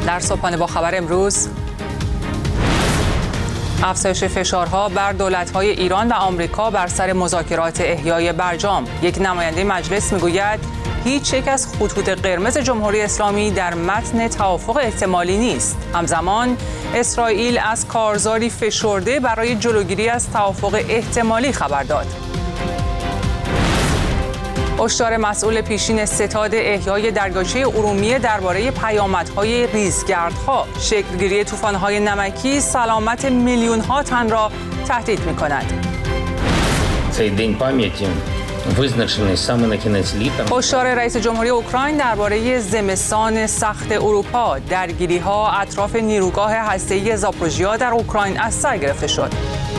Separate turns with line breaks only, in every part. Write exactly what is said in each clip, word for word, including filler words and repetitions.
در صبحانه با خبر امروز، افزایش فشارها بر دولت‌های ایران و آمریکا بر سر مذاکرات احیای برجام. یک نماینده مجلس میگوید هیچ یک از خطوط قرمز جمهوری اسلامی در متن توافق احتمالی نیست. همزمان اسرائیل از کارزاری فشرده برای جلوگیری از توافق احتمالی خبر داد. هشدار مسئول پیشین ستاد احیای دریاچه ارومیه درباره پیامدهای ریزگردها. شکلگیری طوفان‌های نمکی سلامت میلیون‌ها تن را تهدید می‌کند. هشدار رئیس جمهوری اوکراین درباره زمستان سخت اروپا. درگیری‌ها اطراف نیروگاه هسته‌ای زاپوروژیا در اوکراین از سر گرفته شد.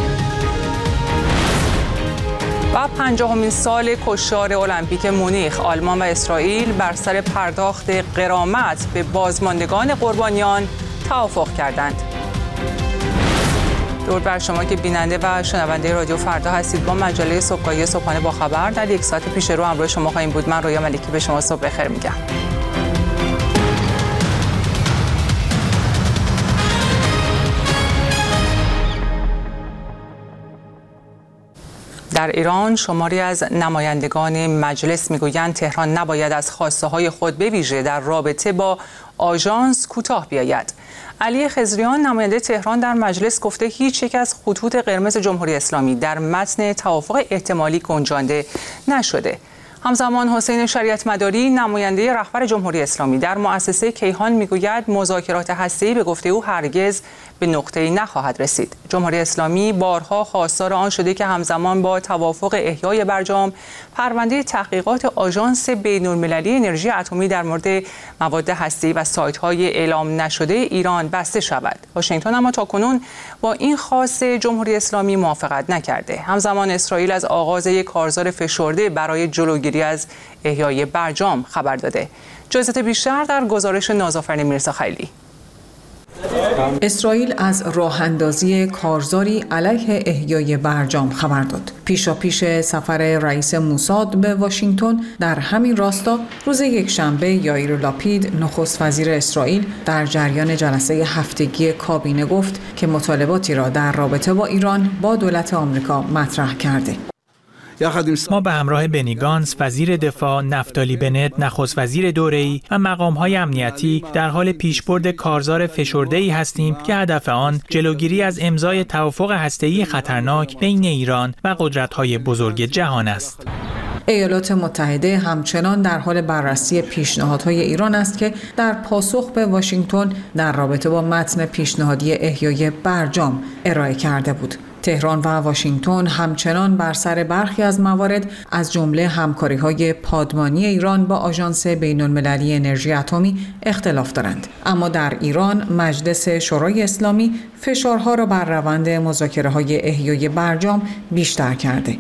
و پنجاهمین سال کشتار المپیک مونیخ. آلمان و اسرائیل بر سر پرداخت غرامت به بازماندگان قربانیان توافق کردند. درود بر شما که بیننده و شنونده رادیو فردا هستید. با مجله صبحگاهی صبحانه با خبر در یک ساعت پیش رو همراه شما خواهیم بود. من رویا ملکی به شما صبح بخیر میگم. در ایران شماری از نمایندگان مجلس میگویند تهران نباید از خواسته های خود به ویژه در رابطه با آژانس کوتاه بیاید. علی خضریان نماینده تهران در مجلس گفته هیچ یک از خطوط قرمز جمهوری اسلامی در متن توافق احتمالی گنجانده نشده. همزمان حسین شریعت مداری نماینده رهبر جمهوری اسلامی در مؤسسه کیهان میگوید مذاکرات هسته‌ای به گفته او هرگز به نقطه‌ای نخواهد رسید. جمهوری اسلامی بارها خواستار آن شده که همزمان با توافق احیای برجام پرونده تحقیقات آژانس بین‌المللی انرژی اتمی در مورد مواد هسته‌ای و سایت‌های اعلام نشده ایران بسته شود. واشنگتن اما تاکنون با این خواست جمهوری اسلامی موافقت نکرده. همزمان اسرائیل از آغاز یک کارزار فشرده برای جلوگیری از احیای برجام خبر داده. جزئیات بیشتر در گزارش نازآفرین میرزاخیلی.
اسرائیل از راه اندازی کارزاری علیه احیای برجام خبر داد. پیشاپیش سفر رئیس موساد به واشنگتن در همین راستا روز یکشنبه یائیر لاپید نخست وزیر اسرائیل در جریان جلسه هفتگی کابینه گفت که مطالباتی را در رابطه با ایران با دولت آمریکا مطرح کرده.
ما به همراه بنی گانتز وزیر دفاع، نفتالی بنت نخست وزیر دوره‌ای و مقام‌های امنیتی در حال پیشبرد کارزار فشرده‌ای هستیم که هدف آن جلوگیری از امضای توافق هسته‌ای خطرناک بین ایران و قدرت‌های بزرگ جهان است.
ایالات متحده همچنان در حال بررسی پیشنهادهای ایران است که در پاسخ به واشنگتن در رابطه با متن پیشنهادی احیای برجام ارائه کرده بود. تهران و واشنگتن همچنان بر سر برخی از موارد از جمله همکاری‌های پادمانی ایران با آژانس بین‌المللی انرژی اتمی اختلاف دارند. اما در ایران مجلس شورای اسلامی فشارها را بر روند مذاکره‌های احیای برجام بیشتر کرده.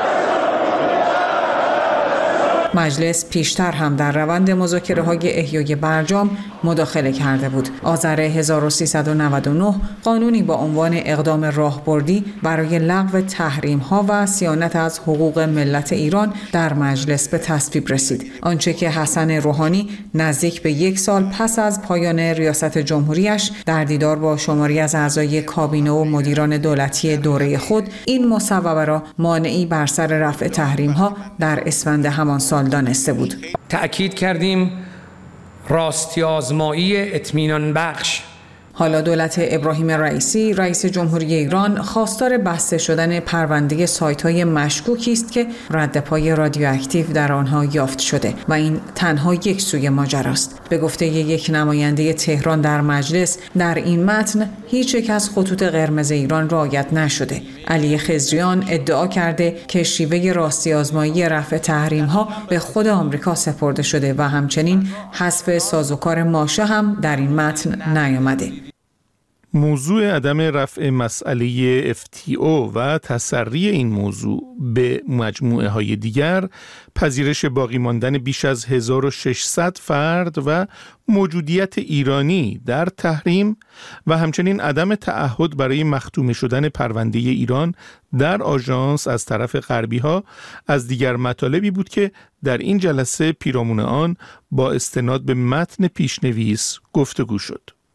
مجلس پیشتر هم در روند مذاکره‌های احیای برجام مداخله کرده بود. آذر هزار و سیصد و نود و نه قانونی با عنوان اقدام راهبردی برای لغو تحریم‌ها و صیانت از حقوق ملت ایران در مجلس به تصویب رسید. آنچه که حسن روحانی نزدیک به یک سال پس از پایان ریاست جمهوریش در دیدار با شماری از اعضای کابینه و مدیران دولتی دوره خود این مصوبه را مانعی بر سر رفع تحریم‌ها در اسفند همان سال دانسته بود.
تأکید کردیم راستی آزمایی اطمینان بخش.
حالا دولت ابراهیم رئیسی رئیس جمهوری ایران خواستار بسته شدن پرونده سایت‌های مشکوکی است که ردپای رادیواکتیو در آنها یافت شده و این تنها یک سوی ماجراست. به گفته یک نماینده تهران در مجلس در این متن هیچ یک از خطوط قرمز ایران رعایت نشده. علی خضریان ادعا کرده که شیوه راستی آزمایی رفع تحریم‌ها به خود آمریکا سپرده شده و همچنین حذف سازوکار ماشه هم در این متن نیامده.
موضوع عدم رفع مسئله اف تی او و تسری این موضوع به مجموعه های دیگر، پذیرش باقی ماندن بیش از هزار و ششصد فرد و موجودیت ایرانی در تحریم و همچنین عدم تعهد برای مختوم شدن پرونده ایران در آژانس از طرف غربی ها از دیگر مطالبی بود که در این جلسه پیرامون آن با استناد به متن پیشنویس گفتگو شد.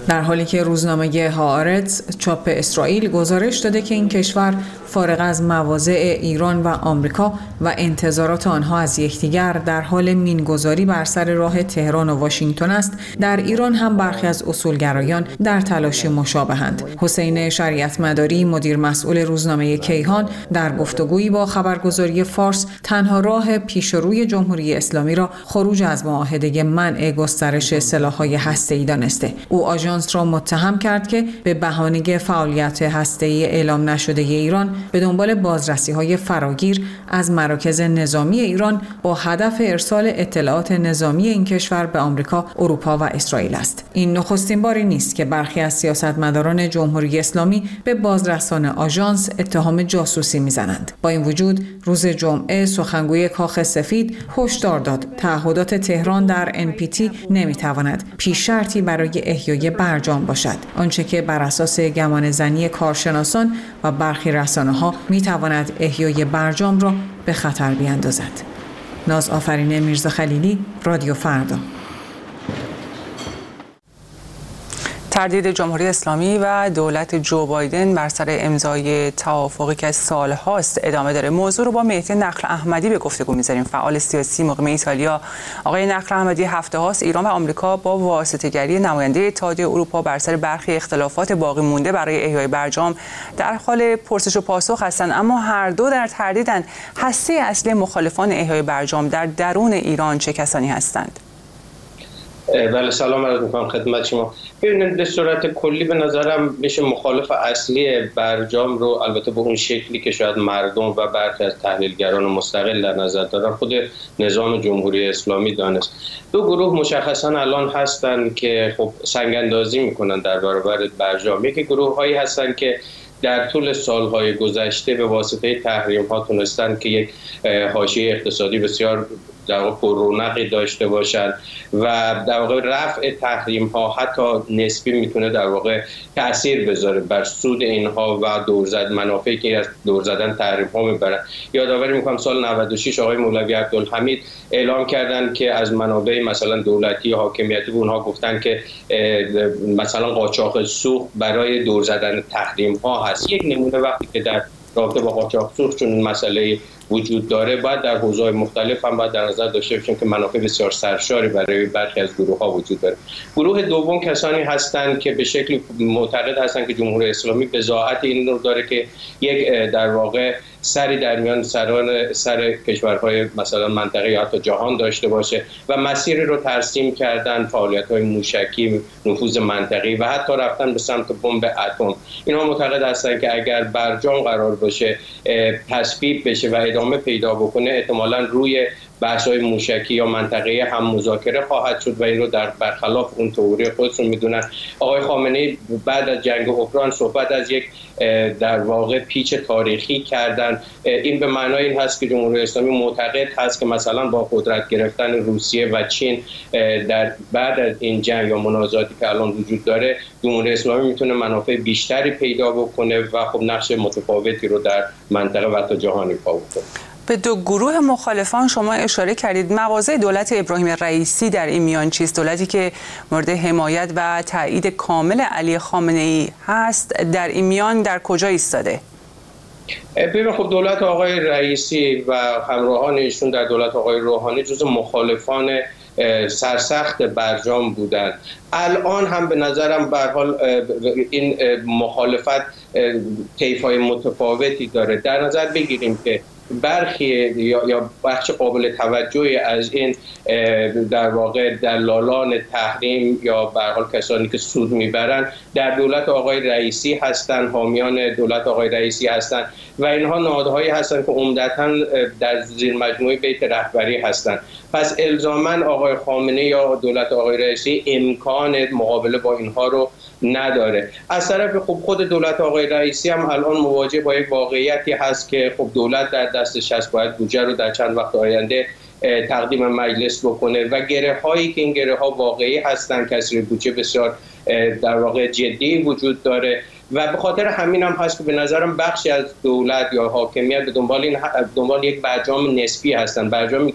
در حالی که روزنامه هآرتز چاپ اسرائیل گزارش داده که این کشور فارغ از مواضع ایران و آمریکا و انتظارات آنها از یکدیگر در حال مینگذاری بر سر راه تهران و واشنگتن است، در ایران هم برخی از اصولگرایان در تلاش مشابهند. حسین شریعت مداری، مدیر مسئول روزنامه کیهان، در گفتگویی با خبرگزاری فارس تنها راه پیشروی جمهوری اسلامی را خروج از معاهده منع گسترش سلاح‌های هسته‌ای دانسته. او آژانس را متهم کرد که به بهانه فعالیت هسته‌ای اعلام نشده ایران به دنبال بازرسی‌های فراگیر از مراکز نظامی ایران با هدف ارسال اطلاعات نظامی این کشور به آمریکا، اروپا و اسرائیل است. این نخستین باری نیست که برخی از سیاستمداران جمهوری اسلامی به بازرسان آژانس اتهام جاسوسی می‌زنند. با این وجود روز جمعه سخنگوی کاخ سفید هشدار داد تعهدات تهران در ان پی تی نمی‌تواند پیش شرطی برای احیای برجام باشد، آنچه که بر اساس گمانه‌زنی کارشناسان و برخی رسانه‌ها می‌تواند احیای برجام را به خطر بیاندازد. ناز آفرین میرزا خلیلی، رادیو فردا.
تردید جمهوری اسلامی و دولت جو بایدن بر سر امضای توافقی که از سال‌هاست ادامه داره. موضوع رو با مهدی نخل احمدی به گفتگو می‌ذاریم، فعال سیاسی مقیم ایتالیا. آقای نخل احمدی، هفته هاست ایران و آمریکا با واسطه‌گری نماینده اتحادیه اروپا بر سر برخی اختلافات باقی مونده برای احیای برجام در حال پرسش و پاسخ هستند، اما هر دو در تردیدند. هسته اصلی مخالفان احیای برجام در درون ایران چه کسانی هستند؟
بله، سلام عرض می‌کنم خدمت شما. ببینید، به صورت کلی به نظرم میشه مخالف اصلی برجام رو، البته به اون شکلی که شاید مردم و برخی از تحلیلگران مستقل در نظر دارن، خود نظام جمهوری اسلامی دانست. دو گروه مشخصا الان هستن که خب سنگ‌اندازی میکنن در برابر برجام. یکی گروه‌هایی هستن که در طول سالهای گذشته به واسطه تحریم‌ها تونستن که یک حاشیه اقتصادی بسیار در واقع پررونقی داشته باشند و در واقع رفع تحریم ها حتی نسبی میتونه در واقع تأثیر بذاره بر سود اینها و دور زد منافعی که از دور زدن تحریم ها میبرن. یادآوری میکنم سال نود و شش آقای مولوی عبدالحمید اعلام کردن که از منابع مثلا دولتی حاکمیتی به اونها گفتن که مثلا قاچاق سوخت برای دور زدن تحریم ها هست. یک نمونه وقتی که در رابطه با قاچاق سوخت چون این مسئله وجود داره، باید در حوزه‌های مختلف هم باید در نظر داشته باشیم که منافع بسیار سرشاری برای برخی از گروه‌ها وجود داره. گروه دوم کسانی هستند که به شکلی معتقد هستند که جمهوری اسلامی بضاعت این رو داره که یک در واقع سری در میان سران سر کشورهای مثلا منطقه یا حتی جهان داشته باشه و مسیری رو ترسیم کردن، فعالیت‌های موشکی، نفوذ منطقی و حتی رفتن به سمت بمب اتم. اینها معتقد هستند که اگر برجام قرار باشه تصویب بشه و ادامه پیدا بکنه، احتمالاً روی بحث‌های موشکی یا منطقه هم مذاکره خواهد شد و این رو در برخلاف اون تئوری خودشون میدونن. آقای خامنه‌ای بعد از جنگ اوکراین صحبت از یک در واقع پیچ تاریخی کردن. این به معنای این هست که جمهوری اسلامی معتقد هست که مثلا با قدرت گرفتن روسیه و چین در بعد از این جنگ یا منازعاتی که الان وجود داره، جمهوری اسلامی میتونه منافع بیشتری پیدا بکنه و خب نقش متفاوتی رو در منطقه و حتی جهان ایفا بکنه.
به دو گروه مخالفان شما اشاره کردید. مواضع دولت ابراهیم رئیسی در این میان چیست؟ دولتی که مورد حمایت و تایید کامل علی خامنه‌ای هست، در این میان در کجا ایستاده؟
ببین، خب دولت آقای رئیسی و همراهان ایشون در دولت آقای روحانی جزو مخالفان سرسخت برجام بودند. الان هم به نظرم به هر حال این مخالفت طیف‌های متفاوتی داره. در نظر بگیریم که برخی یا یا بخش قابل توجهی از این در واقع دلالان تحریم یا به هر حال کسانی که سود میبرن در دولت آقای رئیسی هستند، حامیان دولت آقای رئیسی هستند و اینها نهادهایی هستند که عمدتاً در زیر مجموعه بیت رهبری هستند. پس الزاماً آقای خامنه‌ای یا دولت آقای رئیسی امکان مقابله با اینها رو نداره. از طرف خب خود دولت آقای رئیسی هم الان مواجه با یک واقعیتی هست که خب دولت در دستش هست، باید بودجه رو در چند وقت آینده تقدیم مجلس بکنه و گره هایی که این گره ها واقعی هستن، کسری بودجه بسیار در واقع جدی وجود داره و به خاطر همین هم هست که به نظرم بخشی از دولت یا حاکمیت به دنبال این دنبال یک برجام نسبی هستن، برجامی که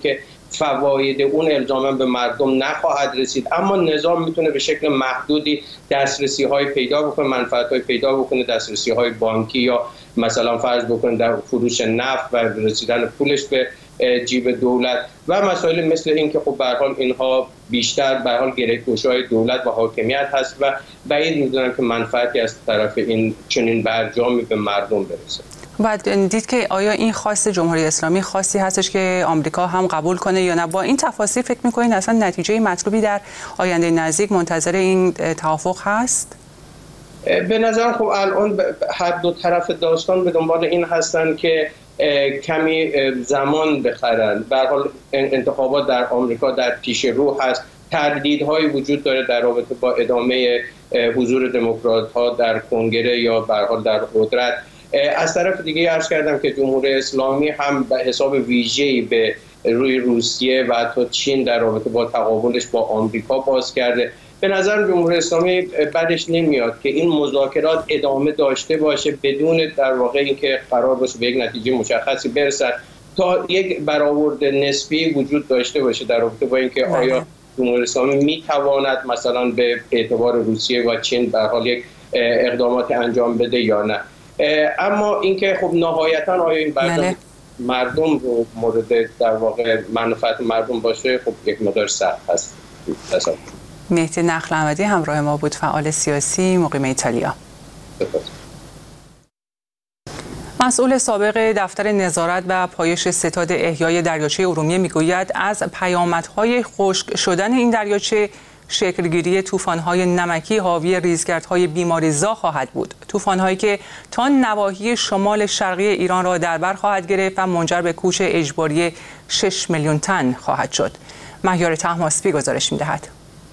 فواید اون الزاما به مردم نخواهد رسید، اما نظام میتونه به شکل محدودی دسترسی های پیدا بکنه، منفعت های پیدا بکنه، دسترسی های بانکی یا مثلا فرض بکنه در فروش نفت و رسیدن پولش به جیب دولت و مسائل مثل این که خب به هر حال اینها بیشتر به هر حال گره‌گشای دولت و حاکمیت هست و بعید میدونم که منفعتی از طرف این چنین برجامی به مردم برسه.
و دید که آیا این خواست جمهوری اسلامی خاصی هستش که آمریکا هم قبول کنه یا نه؟ با این تفاصیل فکر می‌کنید اصلا نتیجه مطلوبی در آینده نزدیک منتظر این توافق هست؟
به نظر خب الان هر دو طرف داستان به دنبال این هستن که کمی زمان بخرن. به هر حال انتخابات در آمریکا در پیش رو هست، تردیدهایی وجود داره در رابطه با ادامه حضور دموکرات‌ها در کنگره یا به هر حال در قدرت. از طرف دیگه عرض کردم که جمهوری اسلامی هم به حساب ویژه‌ای به روی روسیه و حتی چین در رابطه با تقابلش با آمریکا باز کرده. به نظر جمهوری اسلامی بعدش نمیاد که این مذاکرات ادامه داشته باشه بدون در واقع اینکه قرار باشه به یک نتیجه مشخصی برسد، تا یک برآورد نسبی وجود داشته باشه در رابطه با اینکه آیا جمهوری اسلامی میتواند مثلا به اعتبار روسیه و چین به حال یک اقدامات انجام بده یا نه. اما اینکه خب نهایتا آیا این برنامه مردم رو مورد در واقع منفعت مردم باشه، خب یک مقدار سخت هست.
مهدی نخل احمدی همراه ما بود، فعال سیاسی مقیم ایتالیا. مسئول سابق دفتر نظارت و پایش ستاد احیای دریاچه ارومیه میگوید از پیامدهای خشک شدن این دریاچه شکلگیری طوفان‌های نمکی حاوی ریزگردهای بیماریزا خواهد بود. طوفان‌هایی که تا نواحی شمال شرقی ایران را در بر خواهد گرفت و منجر به کوچ اجباری شش میلیون تن خواهد شد. مهیار طهماسبی گزارش می‌دهد.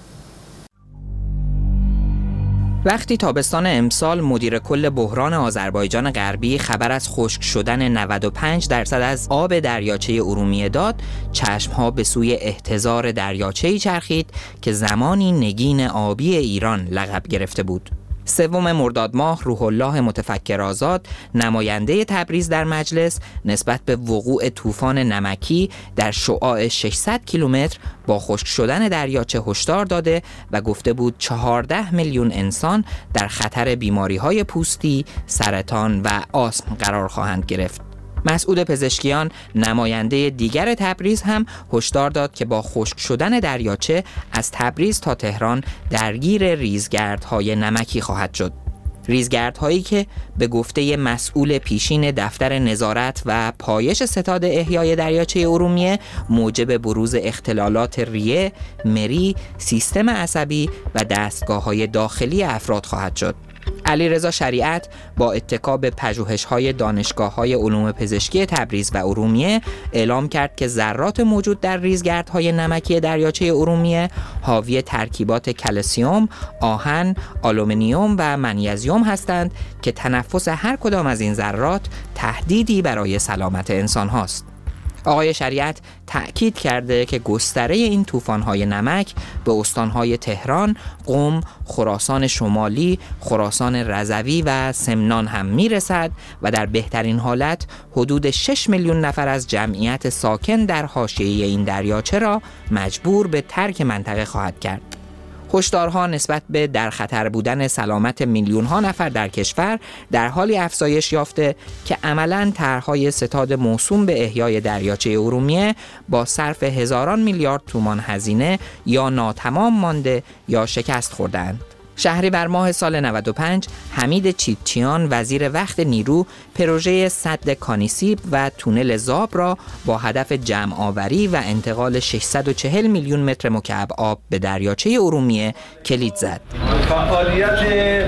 وقتی تابستان امسال مدیر کل بحران آذربایجان غربی خبر از خشک شدن نود و پنج درصد از آب دریاچه ارومیه داد، چشمها به سوی احتضار دریاچه‌ای چرخید که زمانی نگین آبی ایران لقب گرفته بود. سوم مرداد ماه روح الله متفکر آزاد، نماینده تبریز در مجلس، نسبت به وقوع طوفان نمکی در شعاع ششصد کیلومتر با خشک شدن دریاچه هشدار داده و گفته بود چهارده میلیون انسان در خطر بیماری‌های پوستی، سرطان و آسم قرار خواهند گرفت. مسعود پزشکیان، نماینده دیگر تبریز، هم هشدار داد که با خشک شدن دریاچه از تبریز تا تهران درگیر ریزگردهای نمکی خواهد شد. ریزگردهایی که به گفته مسئول پیشین دفتر نظارت و پایش ستاد احیای دریاچه ارومیه موجب بروز اختلالات ریه، مری، سیستم عصبی و دستگاه‌های داخلی افراد خواهد شد. علیرضا شریعت با اتکا به پژوهش‌های دانشگاه‌های علوم پزشکی تبریز و ارومیه اعلام کرد که ذرات موجود در ریزگردهای نمکی دریاچه ارومیه حاوی ترکیبات کلسیم، آهن، آلومینیوم و منیزیم هستند که تنفس هر کدام از این ذرات تهدیدی برای سلامت انسان هاست. آقای شریعت تأکید کرده که گستره این طوفان‌های نمک به استان‌های تهران، قم، خراسان شمالی، خراسان رضوی و سمنان هم میرسد و در بهترین حالت حدود شش میلیون نفر از جمعیت ساکن در حاشیه این دریاچه را مجبور به ترک منطقه خواهد کرد. هشدارها نسبت به در خطر بودن سلامت میلیون‌ها نفر در کشور در حالی افزایش یافته که عملاً طرح‌های ستاد موسوم به احیای دریاچه ارومیه با صرف هزاران میلیارد تومان هزینه یا ناتمام مانده یا شکست خوردند. شهریور ماه سال نود و پنج حمید چیتچیان وزیر وقت نیرو پروژه سد کانیسیب و تونل زاب را با هدف جمع آوری و انتقال ششصد و چهل میلیون متر مکعب آب به دریاچه ارومیه کلید زد.
فعالیت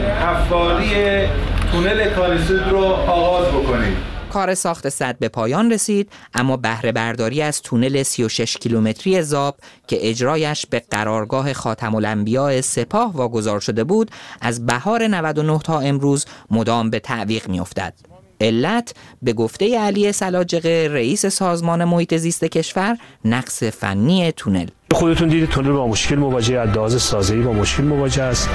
حفاری تونل کانیسیب رو آغاز بکنید.
کار ساخت سد به پایان رسید، اما بهره برداری از تونل سی و شش کیلومتری زاب که اجرایش به قرارگاه خاتم الانبیاء سپاه واگذار شده بود از بهار نود و نه تا امروز مدام به تعویق می‌افتد. علت به گفته علی سلاجقه رئیس سازمان محیط زیست کشور نقص فنی تونل.
خودتون دیدید تونل با مشکل مواجه، از لحاظ سازه‌ای با مشکل مواجه است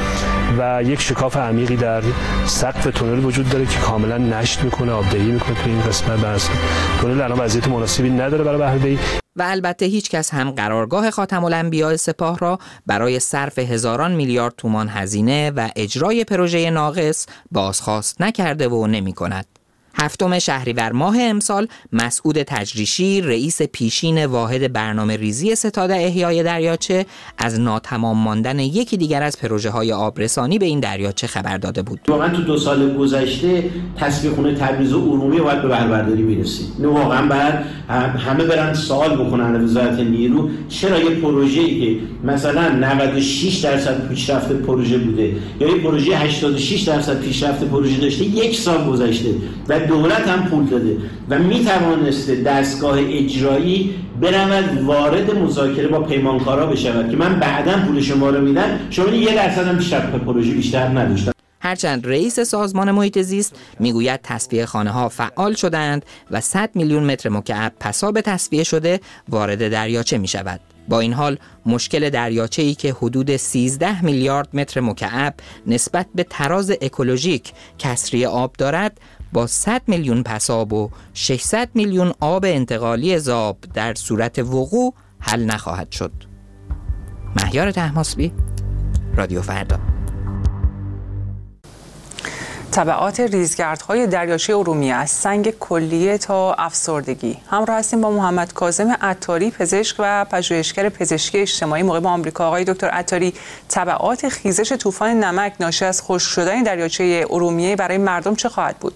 و یک شکاف عمیقی در سقف تونل وجود داره که کاملا نشت میکنه، آبدهی میکنه تو این قسمت. بس تونل الان وضعیت مناسبی نداره برای بهره‌دهی.
و البته هیچ کس هم قرارگاه خاتم الانبیاء سپاه را برای صرف هزاران میلیارد تومان هزینه و اجرای پروژه ناقص بازخواست نکرده و نمی کند. هفتم شهریور ماه امسال مسعود تجریشی رئیس پیشین واحد برنامه ریزی ستاد احیای دریاچه از ناتمام ماندن یکی دیگر از پروژه های آبرسانی به این دریاچه خبر داده بود.
واقعا تو دو سال گذشته تصفیه خونه تبریز و ارومیه باید به بهره‌برداری میرسید. نه واقعا باید همه برن سوال بکنن وزارت نیرو چرا یه پروژه‌ای که مثلا نود و شش درصد پیشرفت پروژه بوده یا یه پروژه هشتاد و شش درصد پیشرفت پروژه داشته یک سال گذشته و دولت هم پول داده و میتوانسته دستگاه اجرایی برود وارد مذاکره با پیمانکارا بشود که من بعداً پول شما رو میدم شما یه درصد هم پیشرفت پروژه بیشتر نداشتن.
هرچند رئیس سازمان محیط زیست میگوید تصفیه خانه ها فعال شدند و صد میلیون متر مکعب پساب تصفیه شده وارد دریاچه می شود. با این حال مشکل دریاچه‌ای که حدود سیزده میلیارد متر مکعب نسبت به تراز اکولوژیک کسری آب دارد با صد میلیون پساب و ششصد میلیون آب انتقالی ذاب در صورت وقوع حل نخواهد شد. مهیار طهماسبی، رادیو فردا.
تبعات ریزگردهای دریاچه ارومیه از سنگ کلیه تا افسردگی. همراه هستیم با محمد کاظم عطاری، پزشک و پژوهشگر پزشکی اجتماعی مقیم آمریکا. آقای دکتر عطاری، تبعات خیزش طوفان نمک ناشی از خشک شدن دریاچه ارومیه برای مردم چه خواهد بود؟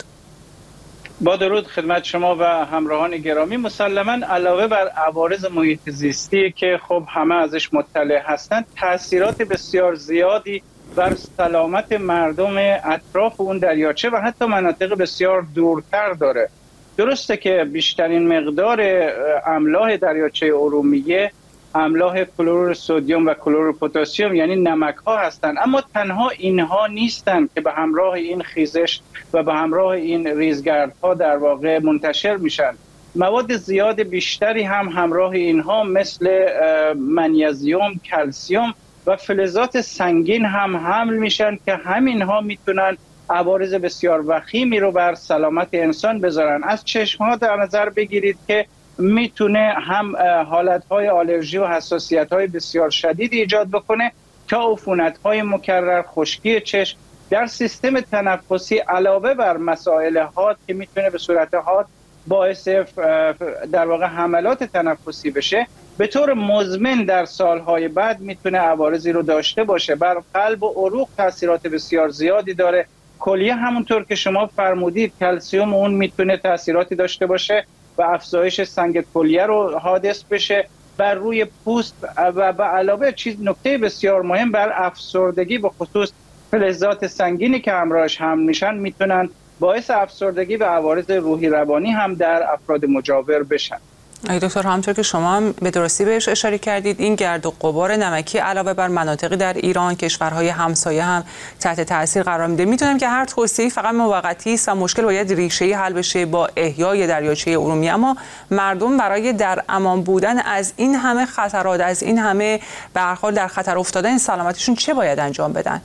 با درود خدمت شما و همراهان گرامی. مسلماً علاوه بر عوارض محیط زیستی که خب همه ازش مطلع هستند، تاثیرات بسیار زیادی بر سلامت مردم اطراف اون دریاچه و حتی مناطق بسیار دورتر داره. درسته که بیشترین مقدار املاح دریاچه ارومیه املاح کلور سدیم و کلور پتاسیم یعنی نمک ها هستند، اما تنها اینها نیستند که به همراه این خیزش و به همراه این ریزگردها در واقع منتشر میشن. مواد زیاد بیشتری هم همراه اینها مثل منیزیم، کلسیم و فلزات سنگین هم حمل میشن که همینها میتونن عوارض بسیار وخیمی رو بر سلامت انسان بذارن. از چشم ها در نظر بگیرید که میتونه هم حالتهای آلرژی و حساسیت‌های بسیار شدید ایجاد بکنه تا عفونت‌های مکرر، خشکی چشم. در سیستم تنفسی علاوه بر مسائل حاد که میتونه به صورت حاد باعث در واقع حملات تنفسی بشه، به طور مزمن در سالهای بعد میتونه عوارضی رو داشته باشه. بر قلب و عروق تاثیرات بسیار زیادی داره. کلیه همونطور که شما فرمودید کلسیم اون میتونه تاثیراتی داشته باشه و افزایش سنگ کلیه رو حادث بشه بر روی پوست و به علاوه چیز نکته بسیار مهم بر افسردگی، به خصوص فلزات سنگینی که همراهش حمل میشن میتونن باعث افسردگی و عوارض روحی روانی هم در افراد مجاور بشن.
ای دکتر، همونطور که شما هم به درستی بهش اشاره کردید، این گرد و غبار نمکی علاوه بر مناطقی در ایران، کشورهای همسایه هم تحت تاثیر قرار میده. میدونم که هر توصیه‌ای فقط موقتی است و مشکل باید ریشه‌ای حل بشه با احیای دریاچه ارومیه، اما مردم برای در امان بودن از این همه خطرات، از این همه به هر حال در خطر افتادن سلامتیشون چه باید انجام بدن؟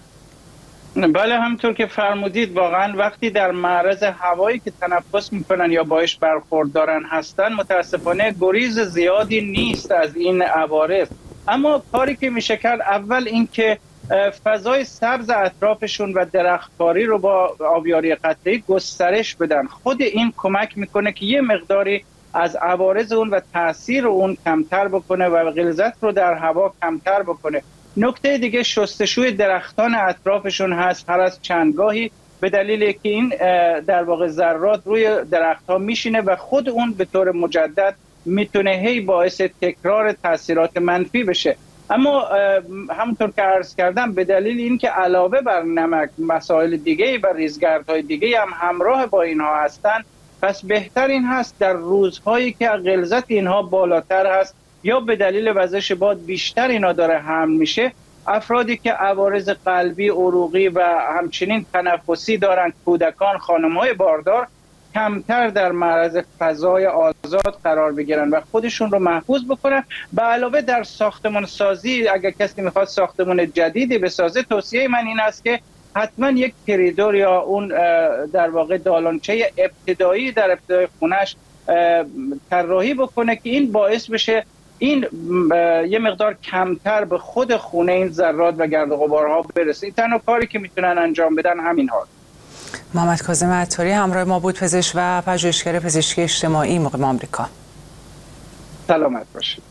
بله، همونطور که فرمودید واقعا وقتی در معرض هوایی که تنفس میکنن یا باش برخوردارن هستن متاسفانه گریز زیادی نیست از این عوارض، اما کاری که میشه کرد اول این که فضای سبز اطرافشون و درختکاری رو با آبیاری قطره‌ای گسترش بدن. خود این کمک میکنه که یه مقداری از عوارض اون و تاثیر اون کمتر بکنه و غلظت رو در هوا کمتر بکنه. نکته دیگه شستشوی درختان اطرافشون هست هر از چندگاهی، به دلیل که این در واقع ذرات روی درختها میشینه و خود اون به طور مجدد میتونه هی باعث تکرار تاثیرات منفی بشه. اما همونطور که عرض کردم به دلیل اینکه علاوه بر نمک مسائل دیگه و ریزگردهای دیگه هم همراه با اینها هستن، پس بهتر این هست در روزهایی که غلظت اینها بالاتر هست یا به دلیل وزش باد بیشتر اینا داره حمل میشه، افرادی که عوارض قلبی، عروقی و همچنین تنفسی دارن، کودکان، خانم‌های باردار، کمتر در معرض فضای آزاد قرار بگیرن و خودشون رو محفوظ بکنن. به علاوه در ساختمان سازی اگر کسی میخواد ساختمان جدیدی بسازه، توصیه من این است که حتما یک کریدور یا اون در واقع دالانچه ابتدایی در ابتدای خونش طراحی بکنه که این باعث بشه این یه مقدار کمتر به خود خونه این ذرات و گرد و غبارها برسه. این تنها کاری که میتونن انجام بدن همین ها.
محمد کاظم عطاری همراه ما بود، پزشک و پژوهشگر پزشکی اجتماعی مقیم آمریکا.
سلامت باشید.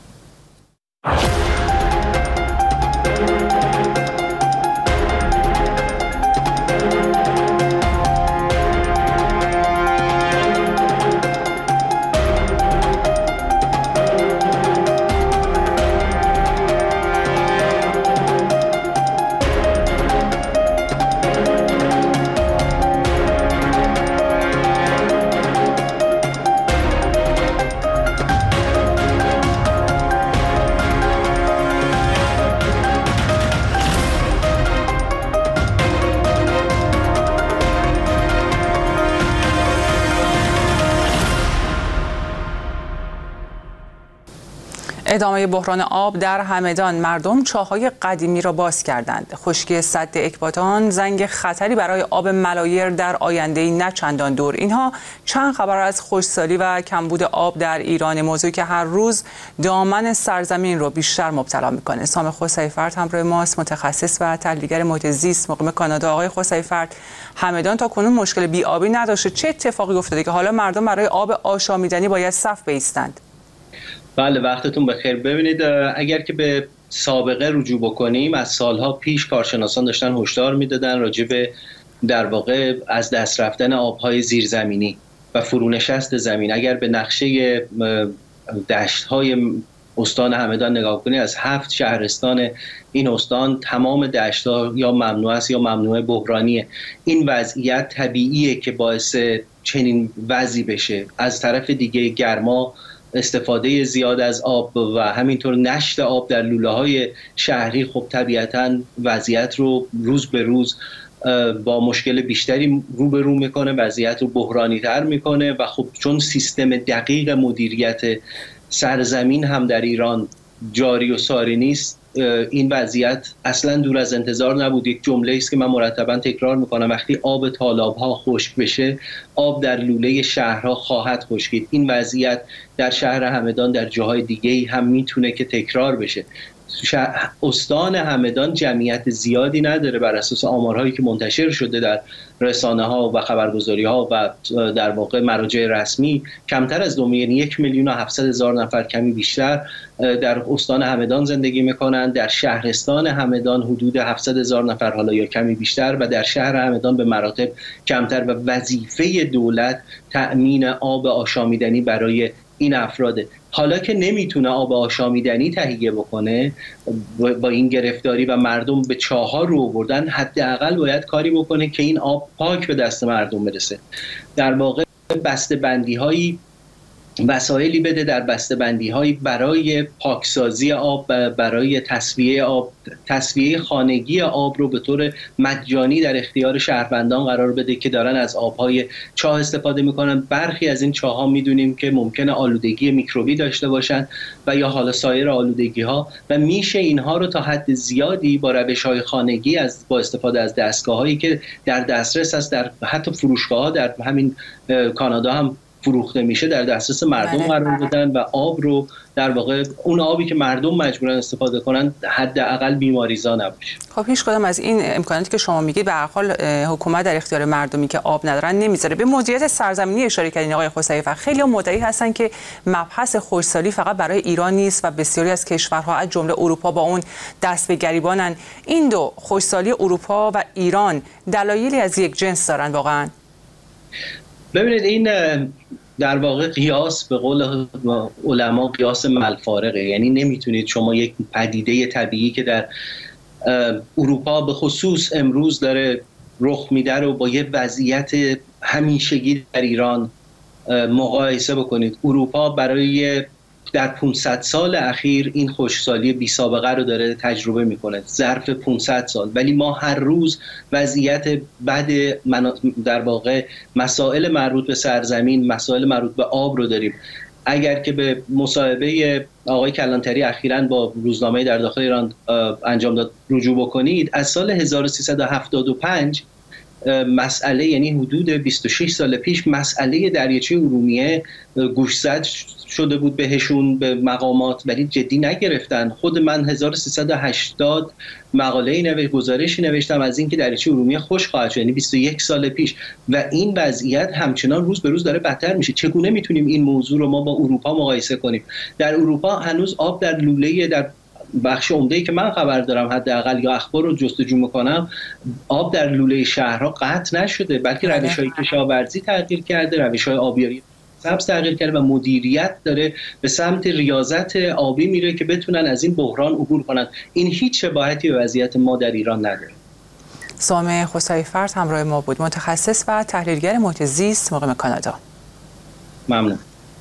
ادامه بحران آب در همدان، مردم چاه‌های قدیمی را باز کردند. خشکی سد اکباتان زنگ خطری برای آب ملایر در آینده‌ای نه چندان دور. اینها چند خبر از خشکسالی و کمبود آب در ایران، موضوعی که هر روز دامن سرزمین رو بیشتر مبتلا می‌کنه. سام خسیفرد همراه ماست، متخصص و تحلیلگر محیط زیست مقیم کانادا. آقای خسیفرد، همدان تا کنون مشکل بی‌آبی نداشته، چه اتفاقی افتاده که حالا مردم برای آب آشامیدنی باید صف بایستند؟
بله، وقتتون بخیر. ببینید، اگر که به سابقه رجوع بکنیم، از سالها پیش کارشناسان داشتن هشدار میدادن راجع به در واقع از دست رفتن آبهای زیرزمینی و فرونشست زمین. اگر به نقشه دشت‌های استان همدان نگاه کنید، از هفت شهرستان این استان تمام دشت‌ها یا ممنوع است یا ممنوع بحرانیه. این وضعیت طبیعیه که باعث چنین وضعی بشه. از طرف دیگه گرما، استفاده زیاد از آب و همینطور نشت آب در لوله‌های شهری خب طبیعتاً وضعیت رو روز به روز با مشکل بیشتری روبرو میکنه، وضعیت رو بحرانی تر میکنه و خب چون سیستم دقیق مدیریت سرزمین هم در ایران جاری و ساری نیست، این وضعیت اصلا دور از انتظار نبود. یک جمله است که من مرتبا تکرار میکنم: وقتی آب تالاب‌ها خشک بشه، آب در لوله شهرها خواهد خشکید. این وضعیت در شهر همدان در جاهای دیگه هم میتونه که تکرار بشه. استان همدان جمعیت زیادی نداره، بر اساس آمارهایی که منتشر شده در رسانه ها و خبرگزاری ها و در واقع مراجع رسمی، کمتر از دو میلیون، یک میلیون و هفتصد هزار نفر کمی بیشتر در استان همدان زندگی میکنند. در شهرستان همدان حدود هفتصد هزار نفر حالا یا کمی بیشتر و در شهر همدان به مراتب کمتر. و وظیفه دولت تأمین آب آشامیدنی برای این افراده. حالا که نمیتونه آب آشامیدنی تهیه بکنه با این گرفتاری و مردم به چاه‌ها رو آوردن، حداقل باید کاری بکنه که این آب پاک به دست مردم برسه. در واقع بسته‌بندی‌هایی وسایلی بده در بسته‌بندی‌هایی برای پاکسازی آب، برای تصفیه آب، تصفیه خانگی آب رو به طور مجانی در اختیار شهروندان قرار بده که دارن از آب‌های چاه استفاده میکنن. برخی از این چاه‌ها میدونیم که ممکنه آلودگی میکروبی داشته باشن و یا حالا سایر آلودگی‌ها و میشه اینها رو تا حد زیادی با روش‌های خانگی از با استفاده از دستگاه‌هایی که در دسترس است، در حتی فروشگاه‌ها در همین کانادا هم فروخته میشه، در دسترس مردم قرار بدن و آب رو در واقع اون آبی که مردم مجبورن استفاده کنن حداقل بیماریزا نباشه.
خب هیچ کدام از این امکاناتی که شما میگید به هر حال حکومت در اختیار مردمی که آب ندارن نمیذاره. به مدیریت سرزمینی اشاره کردین آقای خسیفرد. خیلی مدعی هستن که مبحث خشکسالی فقط برای ایران نیست و بسیاری از کشورها از جمله اروپا با اون دست به گریبانن. این دو، خشکسالی اروپا و ایران، دلایلی از یک جنس دارن واقعا؟
ببینید، این در واقع قیاس به قول علما قیاس ملفارقه. یعنی نمیتونید شما یک پدیده طبیعی که در اروپا به خصوص امروز داره رخ میده رو با یه وضعیت همیشگی در ایران مقایسه بکنید. اروپا برای در پانصد سال اخیر این خشکسالی بی سابقه رو داره تجربه میکنه، ظرف پانصد سال. ولی ما هر روز وضعیت بد در واقع مسائل مربوط به سرزمین، مسائل مربوط به آب رو داریم. اگر که به مصاحبه آقای کلانتری اخیراً با روزنامه در داخل ایران انجام داد رجوع بکنید، از سال هزار و سیصد و هفتاد و پنج مسئله، یعنی حدود بیست و شش سال پیش مسئله دریاچه ارومیه گوشزد شده بود بهشون به مقامات، ولی جدی نگرفتن. خود من هزار و سیصد و هشتاد مقاله نوشت گزارشی نوشتم از اینکه دریاچه ارومیه خشک خواهد شد، یعنی بیست و یک سال پیش، و این وضعیت همچنان روز به روز داره بدتر میشه. چگونه میتونیم این موضوع رو ما با اروپا مقایسه کنیم؟ در اروپا هنوز آب در لوله، در بخش عمده‌ای که من خبر دارم حداقل یا اخبار رو جستجو میکنم، آب در لوله شهرها قطع نشده، بلکه روش‌های کشاورزی تغییر کرده، روش‌های آبیاری سبز تغییر کرده و مدیریت داره به سمت ریاضت آبی میره که بتونن از این بحران عبور کنن. این هیچ شباهتی به وضعیت ما در ایران نداره.
سامح خسروی‌فرد همراه ما بود، متخصص و تحلیلگر محیط زیست مقیم کانادا.
ممنون.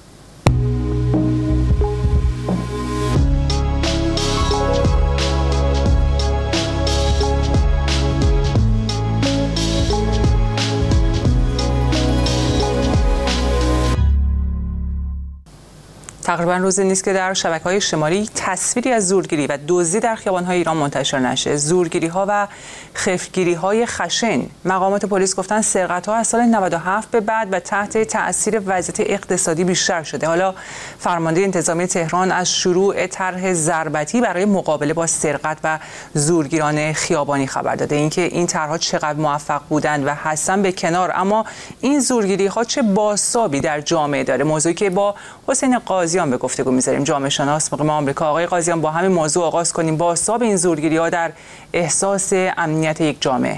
تقریبا روزی نیست که در شبکه‌های اجتماعی تصویری از زورگیری و دزدی در خیابان‌های ایران منتشر نشه. زورگیری‌ها و خفتگیری‌های خشن. مقامات پلیس گفتن سرقت‌ها از سال نود و هفت به بعد و تحت تأثیر وضعیت اقتصادی بیشتر شده. حالا فرمانده انتظامی تهران از شروع طرح ضربتی برای مقابله با سرقت و زورگیران خیابانی خبر داده. اینکه این طرح‌ها چقدر موفق بودند و هستن به کنار، اما این زورگیری‌ها چه بازتابی در جامعه داره؟ موضوعی که با حسین قاضیان به گفتگو می‌ذاریم، جامعه شناس مقیم آمریکا. آقای قاضیان، با همین موضوع آغاز کنیم. بازتاب این زورگیری‌ها در احساس امنیت یک جامعه.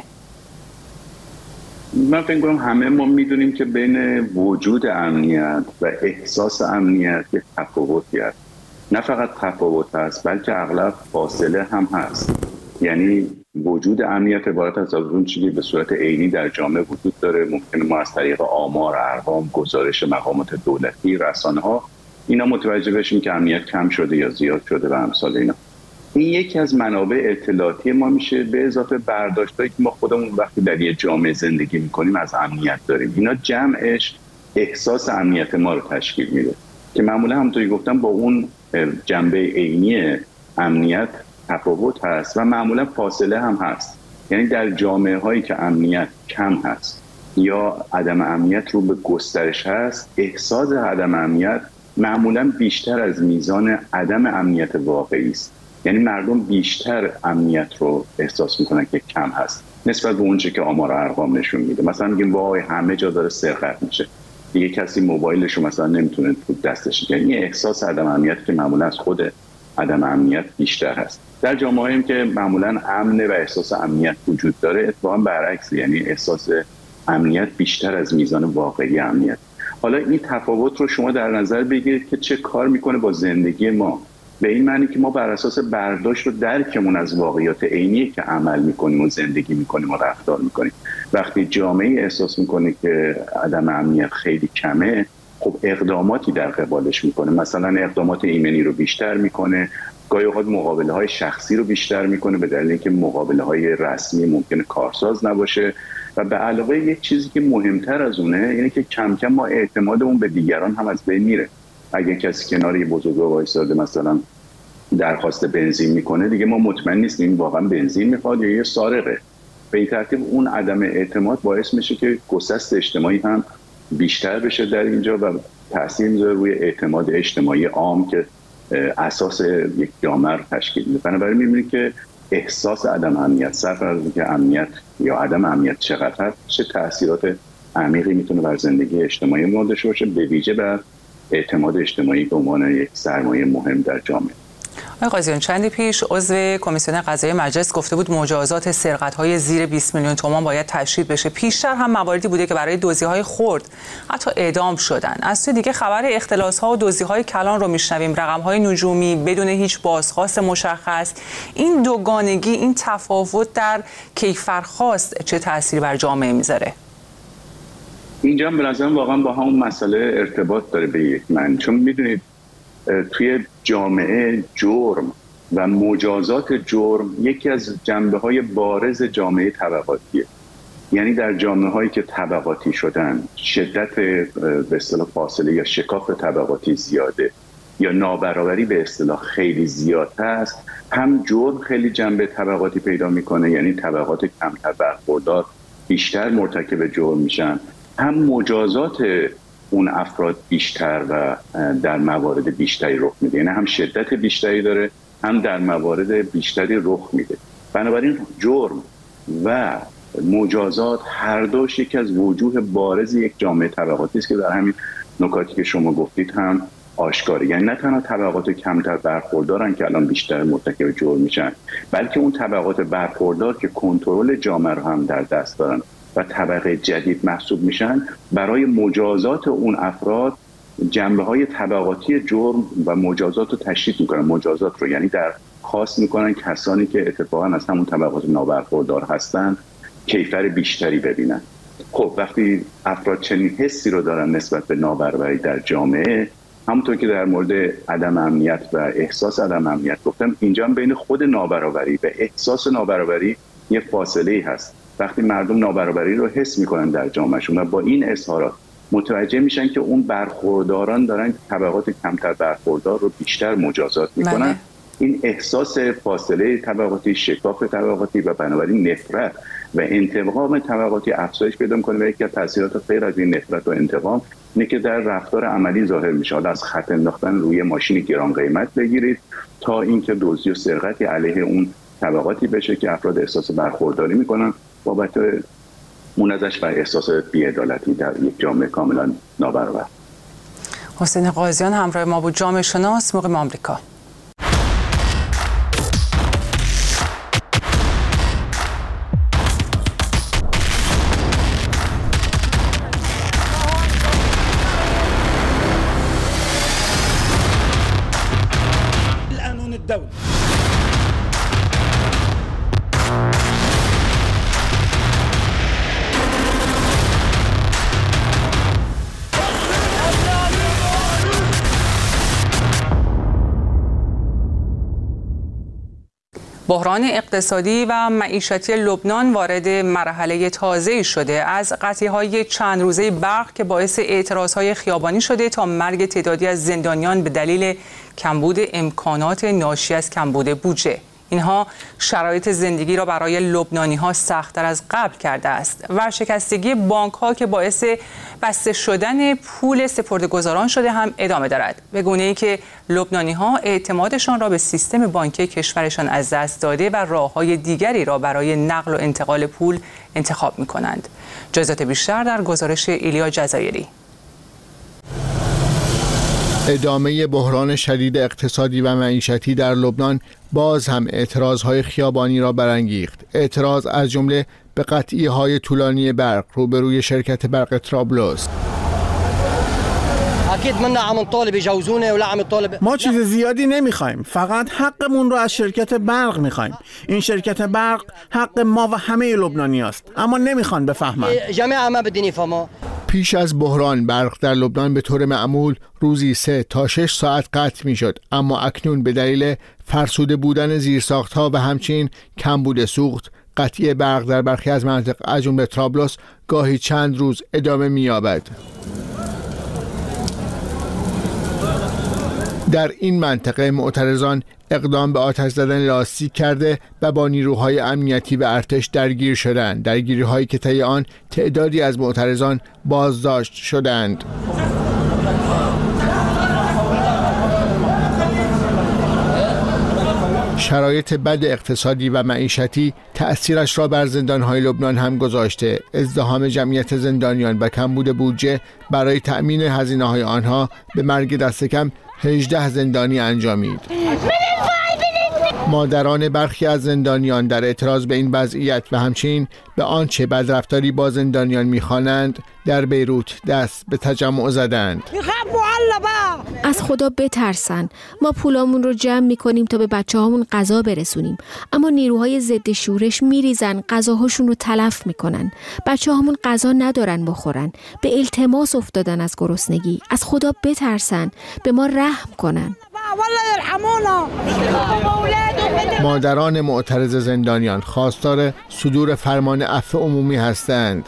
من فکر کنم همه ما می‌دونیم که بین وجود امنیت و احساس امنیت یک تفاوتی هست. نه فقط تفاوت هست، بلکه اغلب فاصله هم هست. یعنی وجود امنیت عبارت از اون چیزی به صورت عینی در جامعه وجود داره. ممکنه ما از طریق آمار، ارقام، گزارش مقامات دولتی، رسانه‌ها اینا متوجه بشیم که امنیت کم شده یا زیاد شده و امثال اینا. این یکی از منابع اطلاعاتی ما میشه، به اضافه برداشتایی که ما خودمون وقتی در یه جامعه زندگی میکنیم از امنیت داریم. اینا جمعش احساس امنیت ما رو تشکیل میده که معمولا همونطوری گفتم با اون جنبه عینی امنیت تفاوت هست و معمولا فاصله هم هست. یعنی در جامعه هایی که امنیت کم هست یا عدم امنیت رو به گسترش هست، احساس عدم امنیت معمولا بیشتر از میزان عدم امنیت واقعی است. یعنی مردم بیشتر امنیت رو احساس میکنن که کم هست نسبت به اونچه که آمار و ارقام نشون میده. مثلا میگیم وای همه جا داره سرقت میشه، دیگه کسی موبایلش رو مثلا نمیتونه تو دستش بگیره. این احساس عدم امنیت که معمولا از خود عدم امنیت بیشتر هست. در جامعه‌ای که معمولا امن و احساس امنیت وجود داره اتفاقا برعکس، یعنی احساس امنیت بیشتر از میزان واقعی امنیت. حالا این تفاوت رو شما در نظر بگیرید که چه کار میکنه با زندگی ما، به این معنی که ما بر اساس برداشت و درکمون از واقعیات عینی که عمل میکنیم و زندگی میکنیم و رفتار میکنیم. وقتی جامعه احساس میکنه که عدم امنیت خیلی کمه، خب اقداماتی در قبالش میکنه. مثلا اقدامات ایمنی رو بیشتر میکنه، گاهی اوقات مقابله های شخصی رو بیشتر میکنه به دلیل اینکه مقابله های رسمی ممکنه کارساز نباشه. و به علاوه یک چیزی که مهمتر از اونه اینه که کم کم ما اعتمادمون به دیگران هم از بین میره. اگه کسی کنار یه بزرگوار وایساده مثلا درخواست بنزین میکنه، دیگه ما مطمئن نیستیم واقعا بنزین میخواد یا یه سارقه. به این ترتیب اون عدم اعتماد باعث میشه که گسست اجتماعی هم بیشتر بشه در اینجا و تاثیر میذاره روی اعتماد اجتماعی عام که اساس یک جامعه رو تشکیل میده. بنابراین میبینید که احساس عدم امنیت، صرف از اینکه امنیت یا عدم امنیت چقدر هست، چه تاثیرات عمیقی میتونه بر زندگی اجتماعی ما داشته باشه، به ویژه بر اعتماد اجتماعی به عنوان یک سرمایه مهم در جامعه.
آقای قاضیان، چندی پیش عضو کمیسیون قضایی مجلس گفته بود مجازات سرقت‌های زیر بیست میلیون تومان باید تشدید بشه. پیشتر هم مواردی بوده که برای دزدی‌های خرد حتی اعدام شدن. از سوی دیگه خبر اختلاس‌ها و دزدی‌های کلان رو میشنویم، رقم‌های نجومی بدون هیچ بازخواست مشخص. این دوگانگی، این تفاوت در کیفرخواست چه تأثیری بر جامعه میذاره؟
اینجا به نظرم واقعا با همون مسئله ارتباط داره به یک معنی، چون میدونید توی جامعه جرم و مجازات جرم یکی از جنبه‌های بارز جامعه طبقاتیه. یعنی در جامعه‌هایی که طبقاتی شدن، شدت به اصطلاح فاصله یا شکاف طبقاتی زیاده یا نابرابری به اصطلاح خیلی زیاد هست، هم جرم خیلی جنبه طبقاتی پیدا میکنه، یعنی طبقات کمتر برخوردار بیشتر مرتکب جرم میشن، هم مجازات اون افراد بیشتر و در موارد بیشتری رخ میده. یعنی هم شدت بیشتری داره، هم در موارد بیشتری رخ میده. بنابراین جرم و مجازات هر دوش یکی از وجوه بارز یک جامعه طبقاتی است که در همین نکاتی که شما گفتید هم آشکاره. یعنی نه تنها طبقات کمتر برخوردارن که الان بیشتر مرتکب جرم میشن، بلکه اون طبقات برخوردار که کنترل جامعه رو هم در دست دارن و طبقه جدید محسوب میشن، برای مجازات اون افراد جنبه های طبقاتی جرم و مجازات رو تشدید میکنن. مجازات رو یعنی در خاص میکنن کسانی که اتفاقا از همون طبقات نابرخوردار هستن کیفر بیشتری ببینن. خب وقتی افراد چنین حسی رو دارن نسبت به نابرابری در جامعه، همونطور که در مورد عدم امنیت و احساس عدم امنیت گفتم، اینجا بین خود نابرابری و احساس نابرابری یه فاصله هست. وقتی مردم نابرابری رو حس میکنن در جامعهشون و با این اظهارات متوجه میشن که اون برخورداران دارن طبقات کمتر برخوردار رو بیشتر مجازات میکنن، ماله. این احساس فاصله طبقاتی، شکاف طبقاتی و بنابراین نفرت و انتقام طبقاتی افزایش پیدا میکنه و یکی از تاثیرات غیر از این نفرت و انتقام اینه که در رفتار عملی ظاهر میشه. حالا از خط انداختن روی ماشین گران قیمت بگیرید تا اینکه دزدی و سرقتی علیه اون طبقاتی بشه که افراد احساس برخورداری میکنن بابت منازش و احساس بی‌عدالتی در یک جامعه کاملا نابرابر.
حسین قاضیان همراه ما بود، جامعه شناس، مقیم آمریکا. بحران اقتصادی و معیشتی لبنان وارد مرحله تازه‌ای شده، از قطعی‌های چند روزه برق که باعث اعتراض‌های خیابانی شده تا مرگ تعدادی از زندانیان به دلیل کمبود امکانات ناشی از کمبود بودجه. اینها شرایط زندگی را برای لبنانی‌ها سخت‌تر از قبل کرده است. ورشکستگی بانک‌ها که باعث بسته شدن پول سپرده‌گذاران شده هم ادامه دارد، به گونه‌ای که لبنانی‌ها اعتمادشان را به سیستم بانکی کشورشان از دست داده و راه‌های دیگری را برای نقل و انتقال پول انتخاب می‌کنند. جزئیات بیشتر در گزارش ایلیا جزایری.
ادامه بحران شدید اقتصادی و معیشتی در لبنان باز هم اعتراضهای خیابانی را برانگیخت. اعتراض از جمله به قطعی‌های طولانی برق روبروی شرکت برق طرابلس.
ما چیز زیادی نمیخوایم، فقط حقمون رو از شرکت برق میخوایم. این شرکت برق حق ما و همه لبنانی است، اما نمیخوان بفهمن.
پیش از بحران برق در لبنان به طور معمول روزی سه تا شش ساعت قطع میشد، اما اکنون به دلیل فرسوده بودن زیرساخت‌ها و همچنین کمبود سوخت، قطعی برق در برخی از مناطق از جمله طرابلس گاهی چند روز ادامه می‌یابد. در این منطقه معترضان اقدام به آتش زدن لاستیک کرده و با نیروهای امنیتی و ارتش درگیر شدند، درگیری‌هایی که طی آن تعدادی از معترضان بازداشت شدند. شرایط بد اقتصادی و معیشتی تأثیرش را بر زندان‌های لبنان هم گذاشته. ازدحام جمعیت زندانیان و کمبود بودجه برای تأمین هزینه‌های آنها به مرگ دست کم هجده زندانی انجامید. مادران برخی از زندانیان در اعتراض به این وضعیت و همچنین به آنچه بدرفتاری با زندانیان می‌خوانند در بیروت دست به تجمع زدند.
از خدا بترسن. ما پولامون رو جمع می‌کنیم تا به بچه‌هامون غذا برسونیم، اما نیروهای ضد شورش میریزن غذاهاشون رو تلف میکنن. بچه‌هامون غذا ندارن بخورن، به التماس افتادن از گرسنگی. از خدا بترسن، به ما رحم کنن.
مادران معترض زندانیان خواستار صدور فرمان عفو عمومی هستند.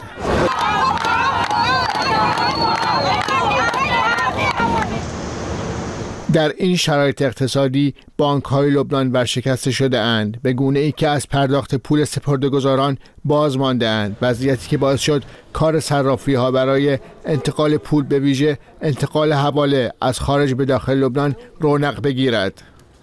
در این شرایط اقتصادی بانک‌های لبنان ورشکسته شده اند، به گونه ای که از پرداخت پول سپرده‌گذاران باز مانده اند، وضعیتی که باعث شد کار صرافی‌ها برای انتقال پول به ویژه انتقال حواله از خارج به داخل لبنان رونق بگیرد.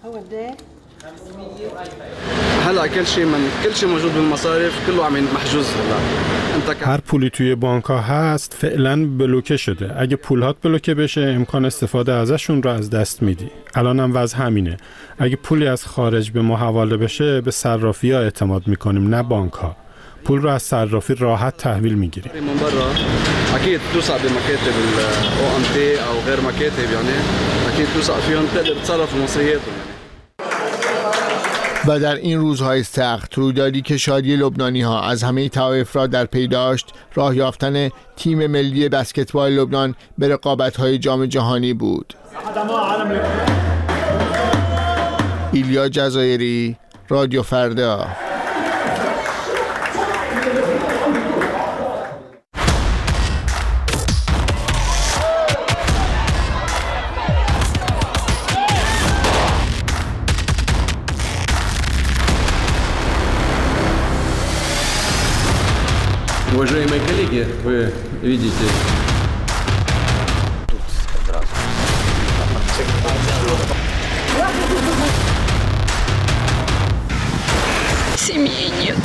هلا كل شيء من كل شيء موجود بالمصارف كله عم محجوز.
هر پولی توی بانک ها هست فعلا بلوکه شده. اگه پولات بلوکه بشه امکان استفاده ازشون رو از دست میدی. الان هم وضع همینه. اگه پولی از خارج به ما حواله بشه به صرافی ها اعتماد میکنیم نه بانک ها. پول رو از صرافی راحت تحویل میگیریم.
من برا اكيد توسع بمكاتب الاو ام تي او غير مكاتب يعني اكيد توسع فيهم تقدر تتصرف مصرياتهم.
و در این روزهای سخت رویدادی که شادی لبنانی ها از همه طوایف را در پی داشت، راه یافتن تیم ملی بسکتبال لبنان به رقابت‌های جام جهانی بود. ایلیا جزایری، رادیو فردا.
Уважаемые коллеги, вы видите
семьи нет.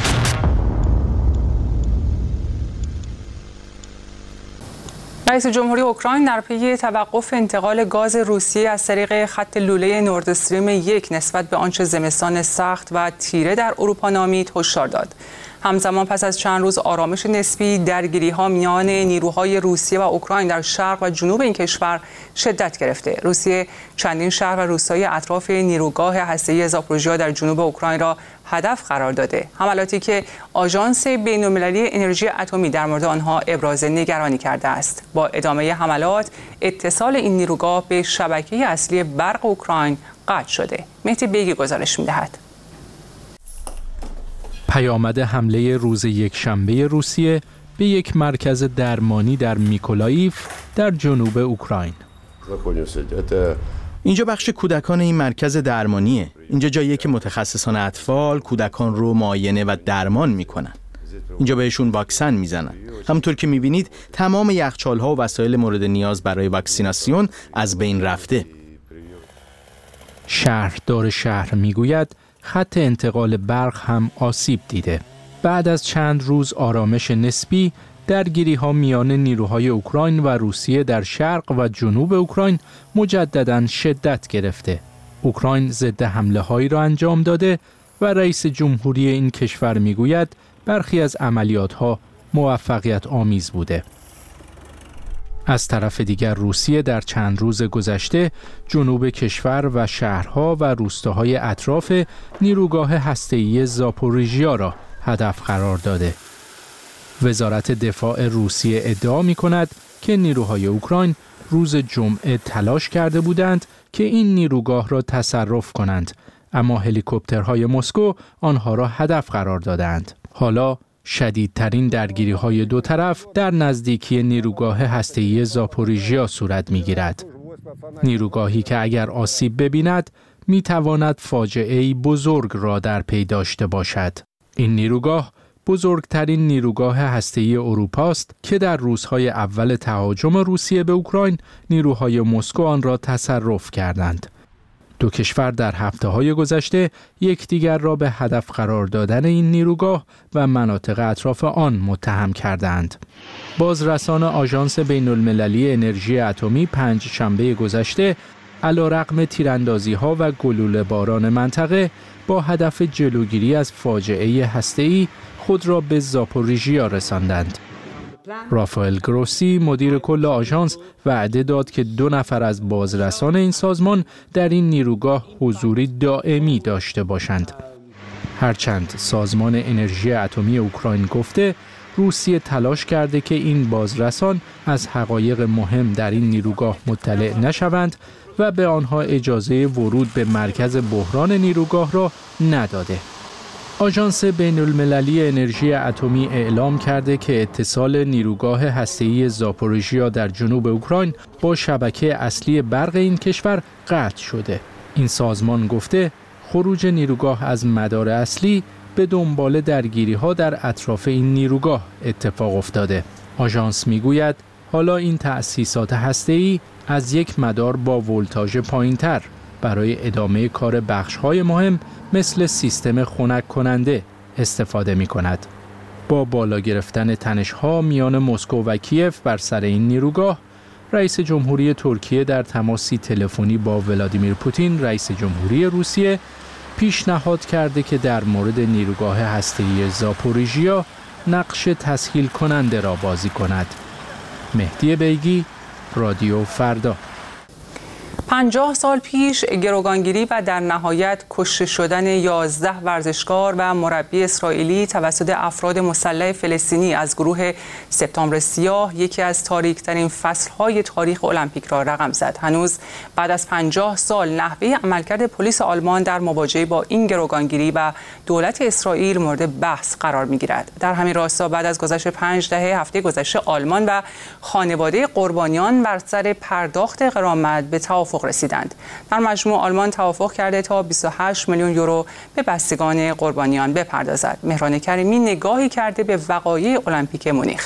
رئیس جمهوری اوکراین در پی توقف انتقال گاز روسیه از طریق خط لوله نورد استریم یک نسبت به آنچه زمستان سخت و تیره در اروپا نامید هشدار داد. همزمان پس از چند روز آرامش نسبی، درگیری‌ها میان نیروهای روسیه و اوکراین در شرق و جنوب این کشور شدت گرفته. روسیه چندین شهر و روستای اطراف نیروگاه هسته‌ای زاپوروژیا در جنوب اوکراین را هدف قرار داده. حملاتی که آژانس بین‌المللی انرژی اتمی در مورد آنها ابراز نگرانی کرده است. با ادامه حملات، اتصال این نیروگاه به شبکه اصلی برق اوکراین قطع شده. مهدی بیگی گزارش می‌دهد.
پیامد حمله روز یکشنبه روسیه به یک مرکز درمانی در میکولاییف در جنوب اوکراین.
اینجا بخش کودکان این مرکز درمانیه. اینجا جاییه که متخصصان اطفال کودکان رو معاینه و درمان میکنن. اینجا بهشون واکسن میزنن. همونطور که میبینید تمام یخچال‌ها و وسایل مورد نیاز برای واکسیناسیون از بین رفته.
شهردار شهر میگوید خط انتقال برق هم آسیب دیده. بعد از چند روز آرامش نسبی، درگیری‌ها میان نیروهای اوکراین و روسیه در شرق و جنوب اوکراین مجدداً شدت گرفته. اوکراین ضد حمله‌هایی را انجام داده و رئیس جمهوری این کشور میگوید برخی از عملیات‌ها موفقیت آمیز بوده. از طرف دیگر روسیه در چند روز گذشته جنوب کشور و شهرها و روستاهای اطراف نیروگاه هسته‌ای زاپوریژیا را هدف قرار داده. وزارت دفاع روسیه ادعا می‌کند که نیروهای اوکراین روز جمعه تلاش کرده بودند که این نیروگاه را تصرف کنند، اما هلیکوپترهای مسکو آنها را هدف قرار دادند. حالا شدیدترین درگیری‌های دو طرف در نزدیکی نیروگاه هسته‌ای زاپوریژیا صورت می‌گیرد. نیروگاهی که اگر آسیب ببیند می‌تواند فاجعه‌ای بزرگ را در پی داشته باشد. این نیروگاه بزرگترین نیروگاه هسته‌ای اروپا است که در روزهای اول تهاجم روسیه به اوکراین نیروهای مسکو آن را تصرف کردند. دو کشور در هفته‌های گذشته یکدیگر را به هدف قرار دادن این نیروگاه و مناطق اطراف آن متهم کردند. بازرسان آژانس بین‌المللی انرژی اتمی پنج شنبه گذشته علیرغم تیراندازی‌ها و گلوله باران منطقه با هدف جلوگیری از فاجعه هسته‌ای خود را به زاپوریژیا رساندند. رافائل گروسی مدیر کل آژانس وعده داد که دو نفر از بازرسان این سازمان در این نیروگاه حضوری دائمی داشته باشند. هرچند سازمان انرژی اتمی اوکراین گفته روسیه تلاش کرده که این بازرسان از حقایق مهم در این نیروگاه مطلع نشوند و به آنها اجازه ورود به مرکز بحران نیروگاه را نداده. آژانس بین‌المللی انرژی اتمی اعلام کرده که اتصال نیروگاه هسته‌ای زاپوریژیا در جنوب اوکراین با شبکه اصلی برق این کشور قطع شده. این سازمان گفته خروج نیروگاه از مدار اصلی به دنبال درگیری‌ها در اطراف این نیروگاه اتفاق افتاده. آژانس میگوید حالا این تأسیسات هسته‌ای از یک مدار با ولتاژ پایین‌تر برای ادامه کار بخش‌های مهم مثل سیستم خنک کننده استفاده می‌کند. با بالا گرفتن تنش‌ها میان مسکو و کیف بر سر این نیروگاه، رئیس جمهوری ترکیه در تماسی تلفنی با ولادیمیر پوتین، رئیس جمهوری روسیه، پیشنهاد کرده که در مورد نیروگاه هسته‌ای زاپوریژیا نقش تسهیل کننده را بازی کند. مهدی بیگی، رادیو فردا.
پنجاه سال پیش گروگانگیری و در نهایت کشته شدن یازده ورزشکار و مربی اسرائیلی توسط افراد مسلح فلسطینی از گروه سپتامبر سیاه یکی از تاریک‌ترین فصل‌های تاریخ المپیک را رقم زد. هنوز بعد از پنجاه سال نحوه عملکرد پلیس آلمان در مواجهه با این گروگانگیری و دولت اسرائیل مورد بحث قرار می‌گیرد. در همین راستا بعد از گذشت پنج دهه هفته گذشته آلمان و خانواده قربانیان بر سر پرداخت غرامت به توافق رسیدند. در مجموع آلمان توافق کرده تا بیست و هشت میلیون یورو به بستگان قربانیان بپردازد. مهران کریمی نگاهی کرده به وقایع المپیک مونیخ.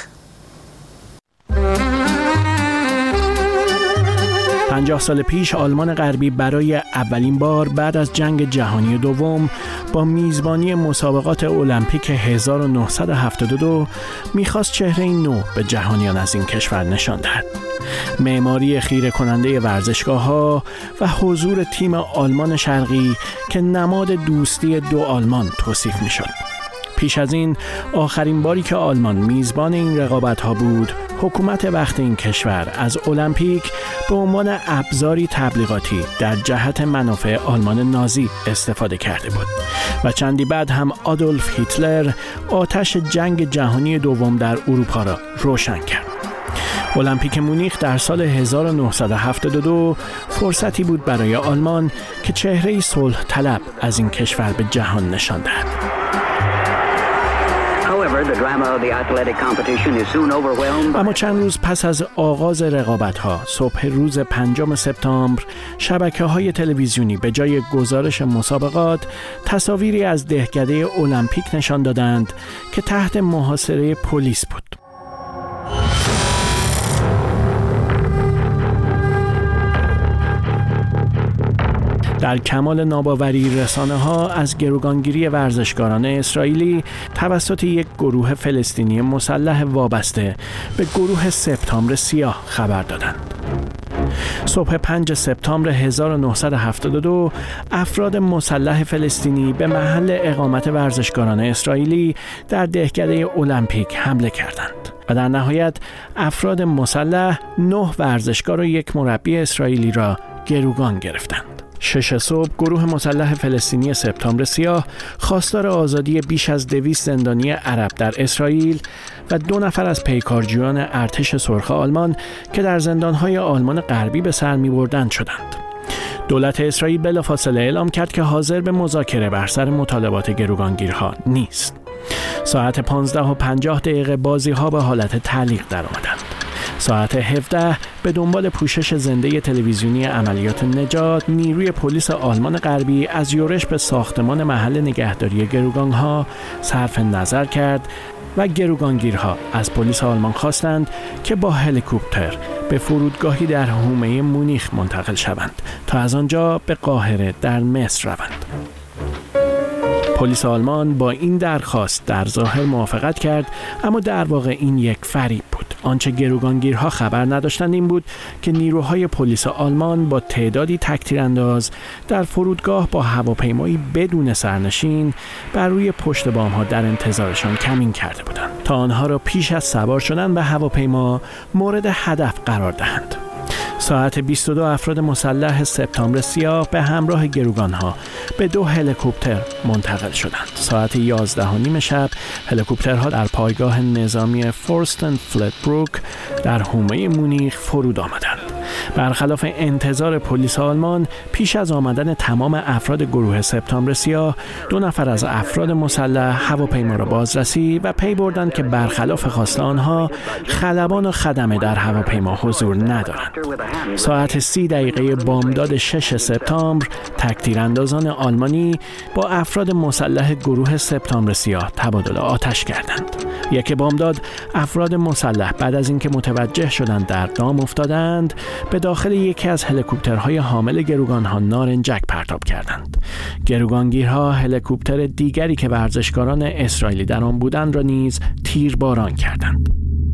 پنجاه سال پیش آلمان غربی برای اولین بار بعد از جنگ جهانی دوم با میزبانی مسابقات المپیک هزار و نهصد و هفتاد و دو میخواست چهره نو به جهانیان از این کشور نشان دهد. معماری خیره کننده ورزشگاه‌ها و حضور تیم آلمان شرقی که نماد دوستی دو آلمان توصیف میشد. پیش از این آخرین باری که آلمان میزبان این رقابت‌ها بود، حکومت وقت این کشور از المپیک به عنوان ابزاری تبلیغاتی در جهت منافع آلمان نازی استفاده کرده بود و چندی بعد هم آدولف هیتلر آتش جنگ جهانی دوم در اروپا را روشن کرد. المپیک مونیخ در سال هزار و نهصد و هفتاد و دو فرصتی بود برای آلمان که چهره‌ای صلح طلب از این کشور به جهان نشان دهد. اما چند روز پس از آغاز رقابت‌ها، صبح روز پنجم سپتامبر، شبکه‌های تلویزیونی به جای گزارش مسابقات، تصاویری از دهکده المپیک نشان دادند که تحت محاصره پلیس بود. در کمال ناباوری رسانه‌ها از گروگانگیری ورزشکاران اسرائیلی توسط یک گروه فلسطینی مسلح وابسته به گروه سپتامبر سیاه خبر دادند. صبح پنجم سپتامبر هزار و نهصد و هفتاد و دو افراد مسلح فلسطینی به محل اقامت ورزشکاران اسرائیلی در دهکده المپیک حمله کردند و در نهایت افراد مسلح نه ورزشکار و یک مربی اسرائیلی را گروگان گرفتند. شش صبح گروه مسلح فلسطینی سپتامبر سیاه خواستار آزادی بیش از دویست زندانی عرب در اسرائیل و دو نفر از پیکارجویان ارتش سرخ آلمان که در زندانهای آلمان غربی به سر می‌بردند شدند. دولت اسرائیل بلافاصله اعلام کرد که حاضر به مذاکره بر سر مطالبات گروگانگیرها نیست. ساعت پانزده و پنجاه دقیقه بازی‌ها به حالت تعلیق درآمدند. ساعت هفده به دنبال پوشش زنده تلویزیونی عملیات نجات، نیروی پلیس آلمان غربی از یورش به ساختمان محل نگهداری گروگانها صرف نظر کرد و گروگانگیرها از پلیس آلمان خواستند که با هلیکوپتر به فرودگاهی در حومه مونیخ منتقل شوند تا از آنجا به قاهره در مصر روند. پلیس آلمان با این درخواست در ظاهر موافقت کرد، اما در واقع این یک فریب بود. آنچه گروگانگیرها خبر نداشتند این بود که نیروهای پلیس آلمان با تعدادی تکتیرانداز در فرودگاه با هواپیمایی بدون سرنشین بر روی پشت بام‌ها در انتظارشان کمین کرده بودند تا آنها را پیش از سوار شدن به هواپیما مورد هدف قرار دهند. ساعت بیست و دو افراد مسلح سپتامبر سیاه به همراه گروگانها به دو هلیکوپتر منتقل شدند. ساعت یازده و نیم شب هلیکوپترها در پایگاه نظامی فورستن فلتبروک در حومه مونیخ فرود آمدند برخلاف انتظار پلیس آلمان، پیش از آمدن تمام افراد گروه سپتامبر سیاه، دو نفر از افراد مسلح هواپیما را بازرسی و پی بردند که برخلاف خواست آنها خلبان و خدمه در هواپیما حضور ندارند. ساعت سی دقیقه بامداد شش سپتامبر، تک‌تیراندازان آلمانی با افراد مسلح گروه سپتامبر سیاه تبادل آتش کردند. یک بامداد، افراد مسلح بعد از اینکه متوجه شدند در دام افتادند، به داخل یکی از هلیکوپترهای حامل گروگانها نارنجک پرتاب کردند. گروگانگیرها هلیکوپتر دیگری که ورزشکاران اسرائیلی در آن بودند را نیز تیرباران کردند.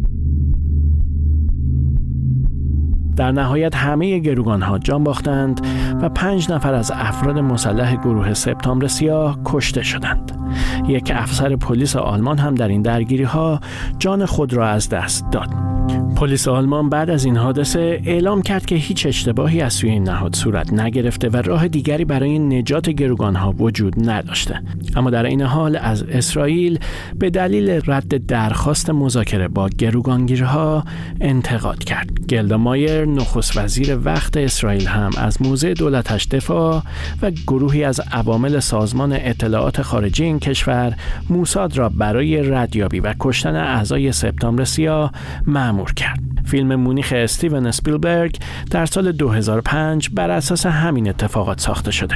در نهایت همه گروگانها جان باختند و پنج نفر از افراد مسلح گروه سپتامبر سیاه کشته شدند. یک افسر پلیس آلمان هم در این درگیری‌ها جان خود را از دست داد. پلیس آلمان بعد از این حادثه اعلام کرد که هیچ اشتباهی از سوی این نهاد صورت نگرفته و راه دیگری برای نجات گروگانها وجود نداشته. اما در این حال از اسرائیل به دلیل رد درخواست مذاکره با گروگانگیرها انتقاد کرد. گلدا مایر، نخست وزیر وقت اسرائیل، هم از موضع دولتش دفاع و گروهی از عوامل سازمان اطلاعات خارجی این کشور موساد را برای ردیابی و کشتن اعضای سپتامبر سیاه مأمور کرد. فیلم مونیخ استیون اسپیلبرگ در سال دو هزار و پنج بر اساس همین اتفاقات ساخته شده.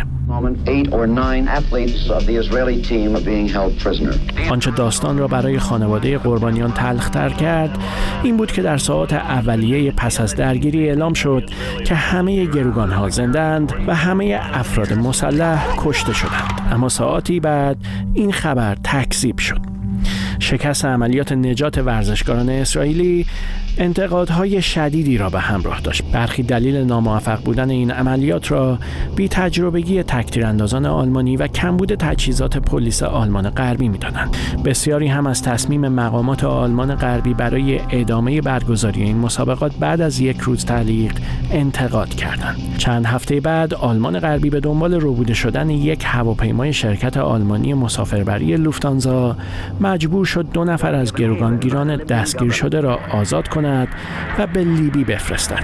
آنچه داستان را برای خانواده قربانیان تلخ‌تر کرد این بود که در ساعات اولیه پس از درگیری اعلام شد که همه گروگانها زنده‌اند و همه افراد مسلح کشته شدند. اما ساعاتی بعد این خبر تکذیب شد. شکست عملیات نجات ورزشکاران اسرائیلی انتقادهای شدیدی را به همراه داشت. برخی دلیل ناموفق بودن این عملیات را بی تجربگی تک‌تیراندازان آلمانی و کمبود تجهیزات پلیس آلمان غربی می‌دانند. بسیاری هم از تصمیم مقامات آلمان غربی برای ادامه برگزاری این مسابقات بعد از یک روز تعلیق انتقاد کردند. چند هفته بعد آلمان غربی به دنبال ربوده شدن یک هواپیمای شرکت آلمانی مسافربری لوفتانزا مجبور شد دو نفر از گروگانگیران دستگیر شده را آزاد کند و به لیبی بفرستد.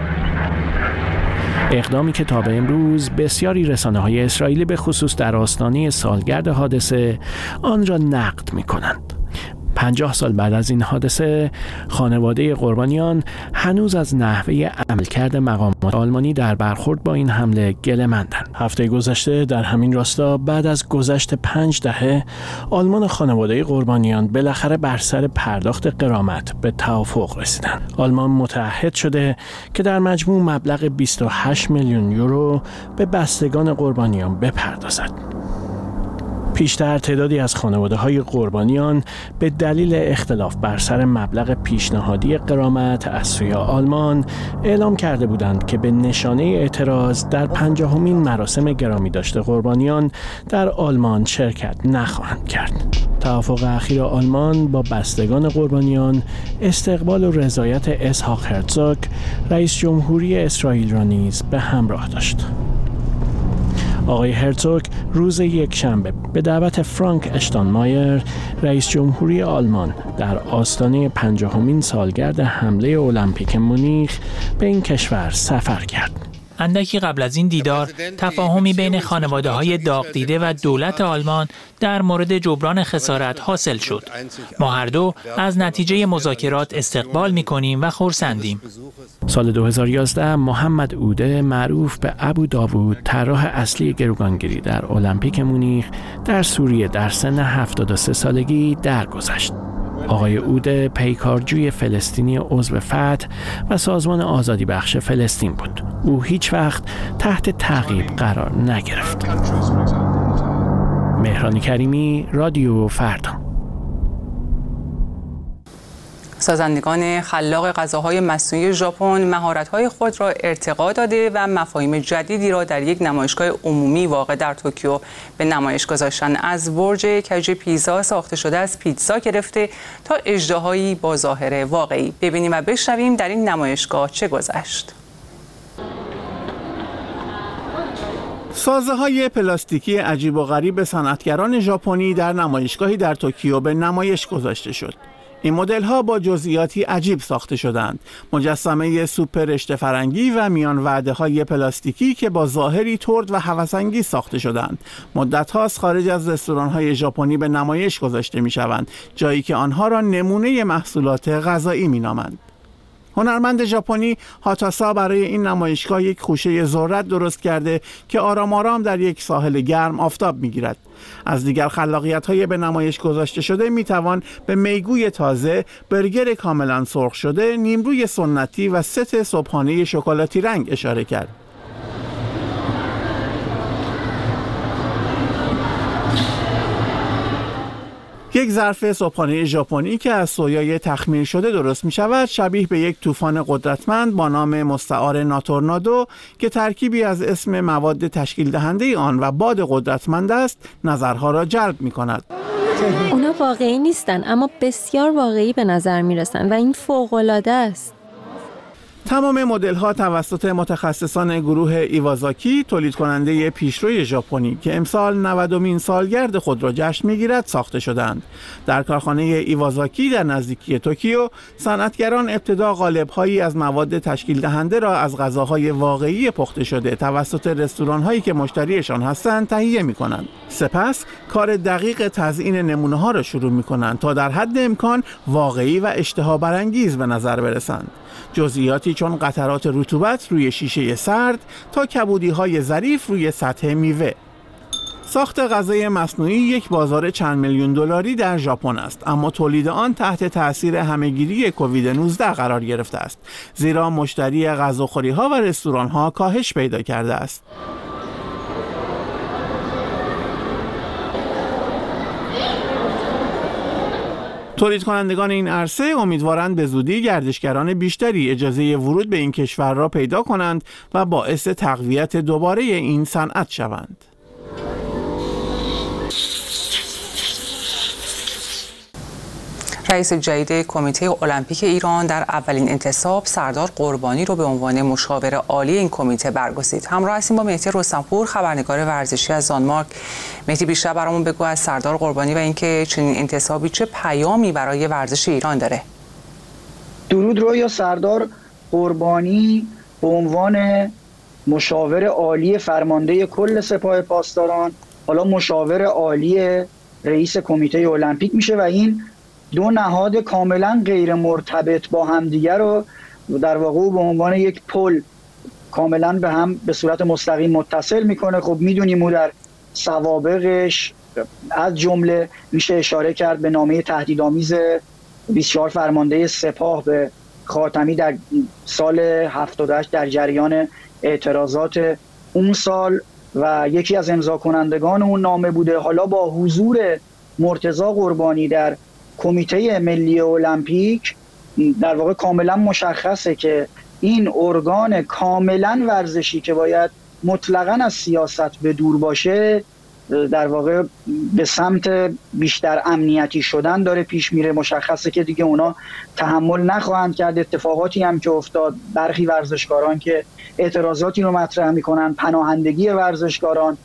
اقدامی که تا به امروز بسیاری رسانه‌های اسرائیلی به خصوص در آستانه سالگرد حادثه آن را نقد می‌کنند. پنجاه سال بعد از این حادثه خانواده قربانیان هنوز از نحوه عملکرد مقامات آلمانی در برخورد با این حمله گله‌مندند. هفته گذشته در همین راستا بعد از گذشت پنج دهه آلمان و خانواده قربانیان بالاخره بر سر پرداخت غرامت به توافق رسیدند. آلمان متعهد شده که در مجموع مبلغ بیست و هشت میلیون یورو به بستگان قربانیان بپردازد. پیشتر تعدادی از خانواده‌های قربانیان به دلیل اختلاف بر سر مبلغ پیشنهادی غرامت از سوی آلمان اعلام کرده بودند که به نشانه اعتراض در پنجاهمین مراسم گرامی داشته قربانیان در آلمان شرکت نخواهند کرد. توافق اخیر آلمان با بستگان قربانیان استقبال و رضایت اسحاق هرتزوگ رئیس جمهوری اسرائیل را نیز به همراه داشت. آقای هرتزوگ روز یکشنبه به دعوت فرانک اشتاینمایر رئیس جمهوری آلمان در آستانه پنجاهمین سالگرد حمله المپیک مونیخ به این کشور سفر کرد.
اندکی قبل از این دیدار تفاهمی بین خانواده‌های داغ دیده و دولت آلمان در مورد جبران خسارت حاصل شد. ما هر دو از نتیجه مذاکرات استقبال می‌کنیم و خرسندیم.
سال دو هزار و یازده محمد اوده معروف به ابو داوود طراح اصلی گروگانگیری در المپیک مونیخ در سوریه در سن هفتاد و سه سالگی درگذشت. آقای اوده پیکارجوی فلسطینی عضو فتح و سازمان آزادی بخش فلسطین بود. او هیچ وقت تحت تعقیب قرار نگرفت. مهران کریمی، رادیو فردا.
سازندگان خلاق غذاهای مصنوعی ژاپن مهارت‌های خود را ارتقا داده و مفاهیم جدیدی را در یک نمایشگاه عمومی واقع در توکیو به نمایش گذاشتند. از برج کج پیزا ساخته شده از پیتزا گرفته تا اژدهایی با ظاهر واقعی. ببینیم و بشنویم در این نمایشگاه چه گذشت.
سازه‌های پلاستیکی عجیب و غریب صنعتگران ژاپنی در نمایشگاهی در توکیو به نمایش گذاشته شد. این مدل‌ها با جزئیاتی عجیب ساخته شدند. مجسمه سوپ رشته فرنگی و میان وعده‌های پلاستیکی که با ظاهری ترد و هوس‌انگیز ساخته شدند. مدت‌هاست خارج از رستوران‌های ژاپنی به نمایش گذاشته می‌شوند، جایی که آنها را نمونه محصولات غذایی می‌نامند. هنرمند ژاپنی هاتاسا برای این نمایشگاه یک خوشه ذرت درست کرده که آرام آرام در یک ساحل گرم آفتاب میگیرد. از دیگر خلاقیت‌های به نمایش گذاشته شده میتوان به میگوی تازه، برگر کاملا سرخ شده، نیمروی سنتی و ست صبحانه شکلاتی رنگ اشاره کرد. یک ظرف صبحانه ژاپنی که از سویای تخمیر شده درست می شود شبیه به یک طوفان قدرتمند با نام مستعار ناتورنادو که ترکیبی از اسم مواد تشکیل دهنده آن و باد قدرتمند است نظرها را جلب می کند.
اونا واقعی نیستن اما بسیار واقعی به نظر می رسن و این فوق‌العاده است.
تمام مدل‌ها توسط متخصصان گروه ایوازاکی، تولید کننده پیشروی ژاپنی که امسال نودمین سالگرد خود را جشن می‌گیرد ساخته شدند. در کارخانه ایوازاکی در نزدیکی توکیو، صنعتگران ابتدا قالب‌هایی از مواد تشکیل دهنده را از غذاهای واقعی پخته شده توسط رستوران‌هایی که مشتریشان هستند تهیه می‌کنند. سپس کار دقیق تزیین نمونه‌ها را شروع می‌کنند تا در حد امکان واقعی و اشتها برانگیز به نظر برسند. جزئیاتی چون قطرات رطوبت روی شیشه سرد تا کبودی‌های ظریف روی سطح میوه. ساخت غذای مصنوعی یک بازار چند میلیون دلاری در ژاپن است، اما تولید آن تحت تأثیر همهگیری کووید نوزده قرار گرفته است، زیرا مشتری غذاخوری‌ها و رستوران‌ها کاهش پیدا کرده است. تولید کنندگان این عرصه امیدوارند به زودی گردشگران بیشتری اجازه ورود به این کشور را پیدا کنند و باعث تقویت دوباره این صنعت شوند.
رئیس جدید کمیته المپیک ایران در اولین انتصاب سردار قربانی رو به عنوان مشاور عالی این کمیته برگزید. همراه هستیم با مهدی رستمپور، خبرنگار ورزشی از دانمارک. مهدی، بیشتر برامون بگو از سردار قربانی و اینکه چنین انتصابی چه پیامی برای ورزش ایران داره.
درود رویا. سردار قربانی به عنوان مشاور عالی فرمانده کل سپاه پاسداران حالا مشاور عالی رئیس کمیته المپیک میشه و این دو نهاد کاملا غیر مرتبط با همدیگر رو در واقع به عنوان یک پل کاملا به هم به صورت مستقیم متصل میکنه. خب میدونیم او در سوابقش از جمله میشه اشاره کرد به نامه تهدیدآمیز بیست و چهار فرمانده سپاه به خاتمی در سال هفتاد و هشت در جریان اعتراضات اون سال و یکی از امضا کنندگان اون نامه بوده. حالا با حضور مرتضی قربانی در کمیته ملی المپیک در واقع کاملا مشخصه که این ارگان کاملا ورزشی که باید مطلقاً از سیاست به دور باشه در واقع به سمت بیشتر امنیتی شدن داره پیش میره. مشخصه که دیگه اونا تحمل نخواهند کرد. اتفاقاتی هم که افتاد، برخی ورزشکاران که اعتراضاتی رو مطرح میکنن، پناهندگی ورزشکاران،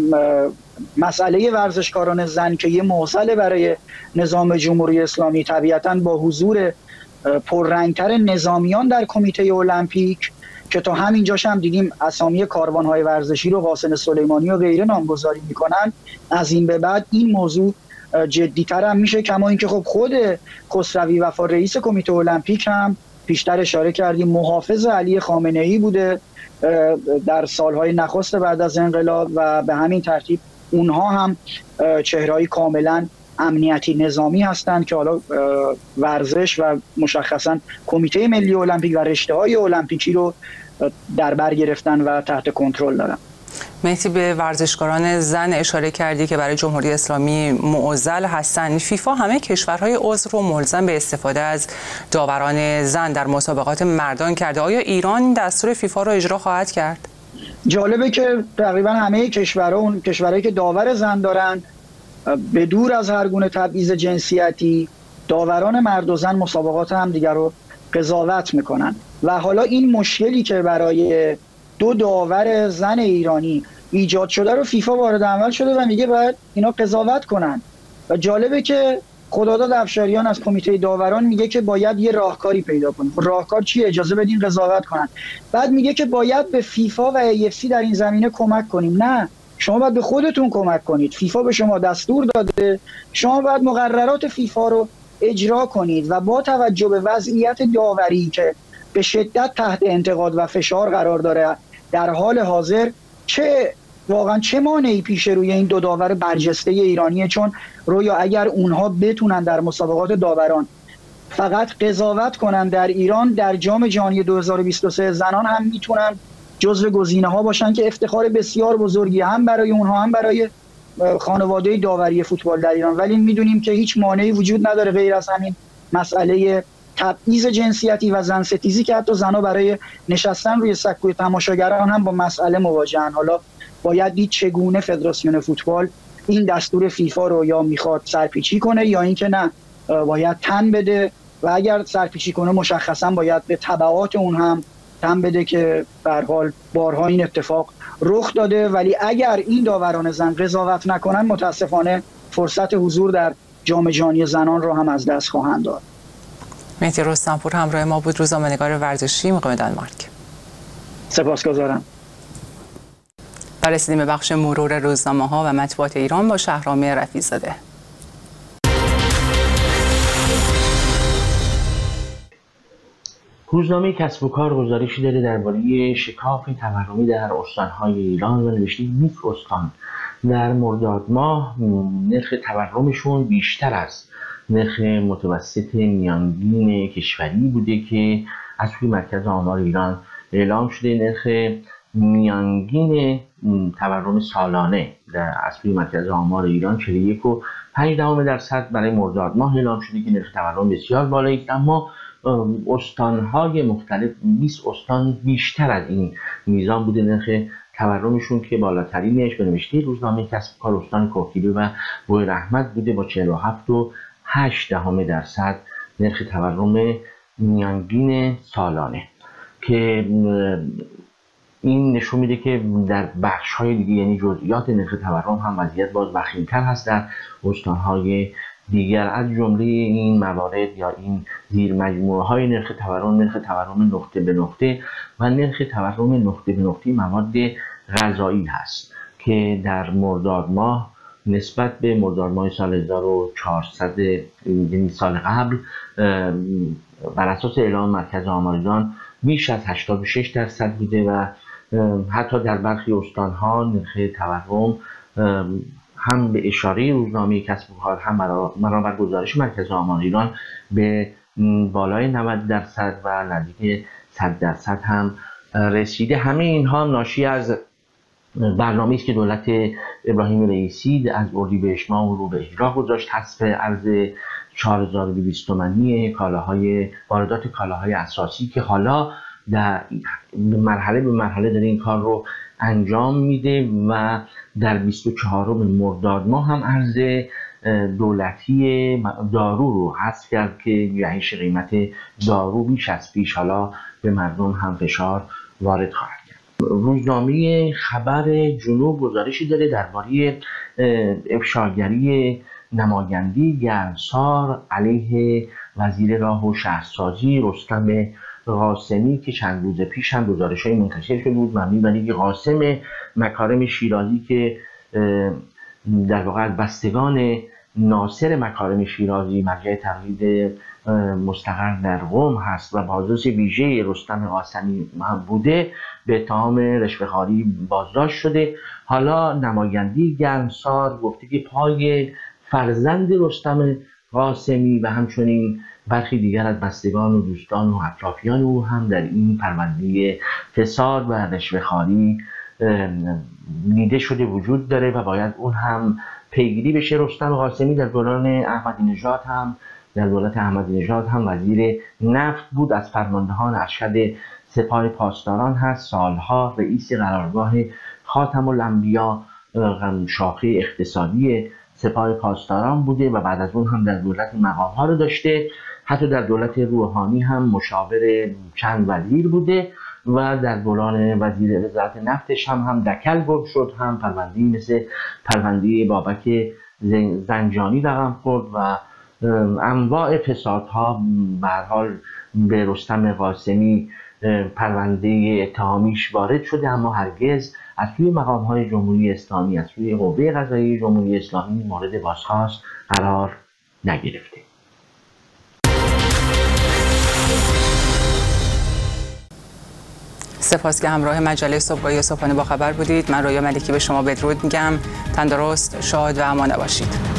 مسئله ورزشکاران زن که یه معضل برای نظام جمهوری اسلامی، طبیعتاً با حضور پررنگتر نظامیان در کمیته المپیک که تا همینجاش هم دیدیم اسامی کاروان‌های ورزشی رو قاسم سلیمانی و غیره نامگذاری میکنن. از این به بعد این موضوع جدی‌تر هم میشه، کما اینکه خب خود خسروی وفا رئیس کمیته المپیک هم پیشتر اشاره کردیم محافظ علی خامنه‌ای بوده در سالهای نخست بعد از انقلاب و به همین ترتیب اونها هم چهره‌ای کاملا امنیتی نظامی هستند که حالا ورزش و مشخصا کمیته ملی المپیک و رشته‌های المپیکی رو در بر گرفتن و تحت کنترل دارن.
مهدی، به ورزشکاران زن اشاره کردی که برای جمهوری اسلامی معضل هستند. فیفا همه کشورهای عضو رو ملزم به استفاده از داوران زن در مسابقات مردان کرده. آیا ایران این دستور فیفا رو اجرا خواهد کرد؟
جالبه که تقریبا همه کشورها، اون کشورهایی که داور زن دارن، به دور از هر گونه تبعیض جنسیتی داوران مرد و زن مسابقات هم دیگر رو قضاوت میکنن و حالا این مشکلی که برای دو داور زن ایرانی ایجاد شده رو فیفا وارد عمل شده و میگه باید اینا قضاوت کنن و جالبه که خداداد افشاریان از کمیته داوران میگه که باید یه راهکاری پیدا کنیم. راهکار چیه؟ اجازه بدین قضاوت کنن. بعد میگه که باید به فیفا و ای اف سی در این زمینه کمک کنیم. نه، شما باید به خودتون کمک کنید. فیفا به شما دستور داده، شما باید مقررات فیفا رو اجرا کنید و با توجه به وضعیت داوری که به شدت تحت انتقاد و فشار قرار داره در حال حاضر، چه واقعا چه مانعی پیش روی این دو داور برجسته ایرانیه؟ چون رویا اگر اونها بتونن در مسابقات داوران فقط قضاوت کنن در ایران، در جام جهانی دو هزار و بیست و سه زنان هم میتونن جزو گزینه‌ها باشن که افتخار بسیار بزرگی هم برای اونها هم برای خانواده داوری فوتبال در ایران. ولی میدونیم که هیچ مانعی وجود نداره غیر از همین مسئله تبعیض جنسیتی و زن ستیزی که حتی زنها برای نشستن روی سکوی تماشاگران هم با مسئله مواجهن. حالا باید دید چگونه فدراسیون فوتبال این دستور فیفا رو یا میخواد سرپیچی کنه یا اینکه نه باید تن بده، و اگر سرپیچی کنه مشخصا باید به تبعات اون هم تن بده که به هر حال بارها این اتفاق رخ داده. ولی اگر این داوران زن قضاوت نکنن متاسفانه فرصت حضور در جام جهانی زنان رو هم از دست خواهند داد.
مهدی رستمپور همراه ما بود، روزنامه‌نگار ورزشی مقیم دانمارک.
سپاسگزارم.
و رسیدیم به بخش مرور روزنامه‌ها و مطبوعات ایران با شهرام رفیع‌زاده.
روزنامه کسب و کار گزارشی داره درباره شکاف تورمی در استان‌های ایران و نوشته نیک استان در مرداد ماه نرخ تورمشون بیشتر از نرخ متوسط میانگین کشوری بوده که از سوی مرکز آمار ایران اعلام شده. نرخ میانگین تورم سالانه در از سوی مرکز آمار ایران چهل و یک و پنج دهم درصد برای مرداد ماه اعلام شده که نرخ تورم بسیار بالایی است، اما استان‌های مختلف بیست استان بیشتر از این میزان بوده نرخ تورمشون که بالاترینش به نوشته روزنامه کسب و کار استان کوهگیری و بویراحمد بوده با چهل و هفت و هشت دهم درصد نرخ تورم میانگین سالانه، که این نشون میده که در بخش‌های دیگه یعنی جزئیات نرخ تورم هم وضعیت باز وخیم‌تر هست در استان‌های دیگر. از جمله این موارد یا این زیر مجموعه های نرخ تورم، نرخ تورم نقطه به نقطه و نرخ تورم نقطه به نقطه مواد غذایی هست که در مرداد ماه نسبت به مرداد ماه سال هزار و چهارصد یعنی سال قبل بر اساس اعلام مرکز آمار ایران بیش از هشتاد و شش درصد بوده و حتی در برخی استان‌ها نرخ تورم هم به اشاره روزنامه کسب و کار هم برابر گزارش مرکز آمار ایران به بالای نود درصد و نزدیک صد درصد هم رسیده. همه اینها ناشی از برنامه‌ای است که دولت ابراهیم رئیسی از اردیبهشت ماه رو به اجرا گذاشت، حذف ارز چهار هزار و دویست تومانی کالاهای واردات کالاهای اساسی که حالا در مرحله به مرحله داره این کار رو انجام میده و در بیست و چهارم مرداد ماه هم ارز دولتی دارو رو حذف کرد که جهش قیمت دارو بیش از پیش حالا به مردم هم فشار وارد خواهد کرد. روزنامه خبر جنوب گزارشی داره درباره افشاگری نمایندی گرمسار علیه وزیر راه و شهرسازی رستم قاسمی که چند روز پیش هم گزارش‌های منتشر شده بود و می‌بینید که قاسم مکارم شیرازی که در واقع بستگان ناصر مکارم شیرازی مرجع تقلید مستقر در قم هست و بازرس ویژه رستم قاسمی هم بوده به اتهام رشوه‌خواری بازداشت شده. حالا نمایندی گرمسار گفته که پای فرزند رستم قاسمی و همچنین برخی دیگر از بستگان و دوستان و اطرافیان او هم در این پرونده فساد و رشوه‌خواری دیده شده وجود داره و باید اون هم پیگیری بشه. رستم قاسمی در دوران احمدی نژاد هم در دولت احمدی نژاد هم وزیر نفت بود، از فرماندهان ارشد سپاه پاسداران هست، سالها رئیس قرارگاه خاتم الانبیا شاخه اقتصادی سپاه پاسداران بوده و بعد از اون هم در دولت مقام‌ها رو داشته، حتی در دولت روحانی هم مشاور چند وزیر بوده و در دوران وزیر وزارت نفتش هم هم دکل گم شد، هم پرونده‌ای مثل پرونده بابک زنجانی رقم خورد و انواع فسادها به هر حال به رستم قاسمی پرونده اتهامیش وارد شده، اما هرگز از سوی مقام‌های جمهوری اسلامی، از سوی قوه قضاییه جمهوری اسلامی مورد بازخواست قرار نگرفته.
سپاس که همراه مجله صبحگاهی صبحانه با خبر بودید. من رویا ملکی به شما بدرود میگم. تندرست، شاد و امان باشید.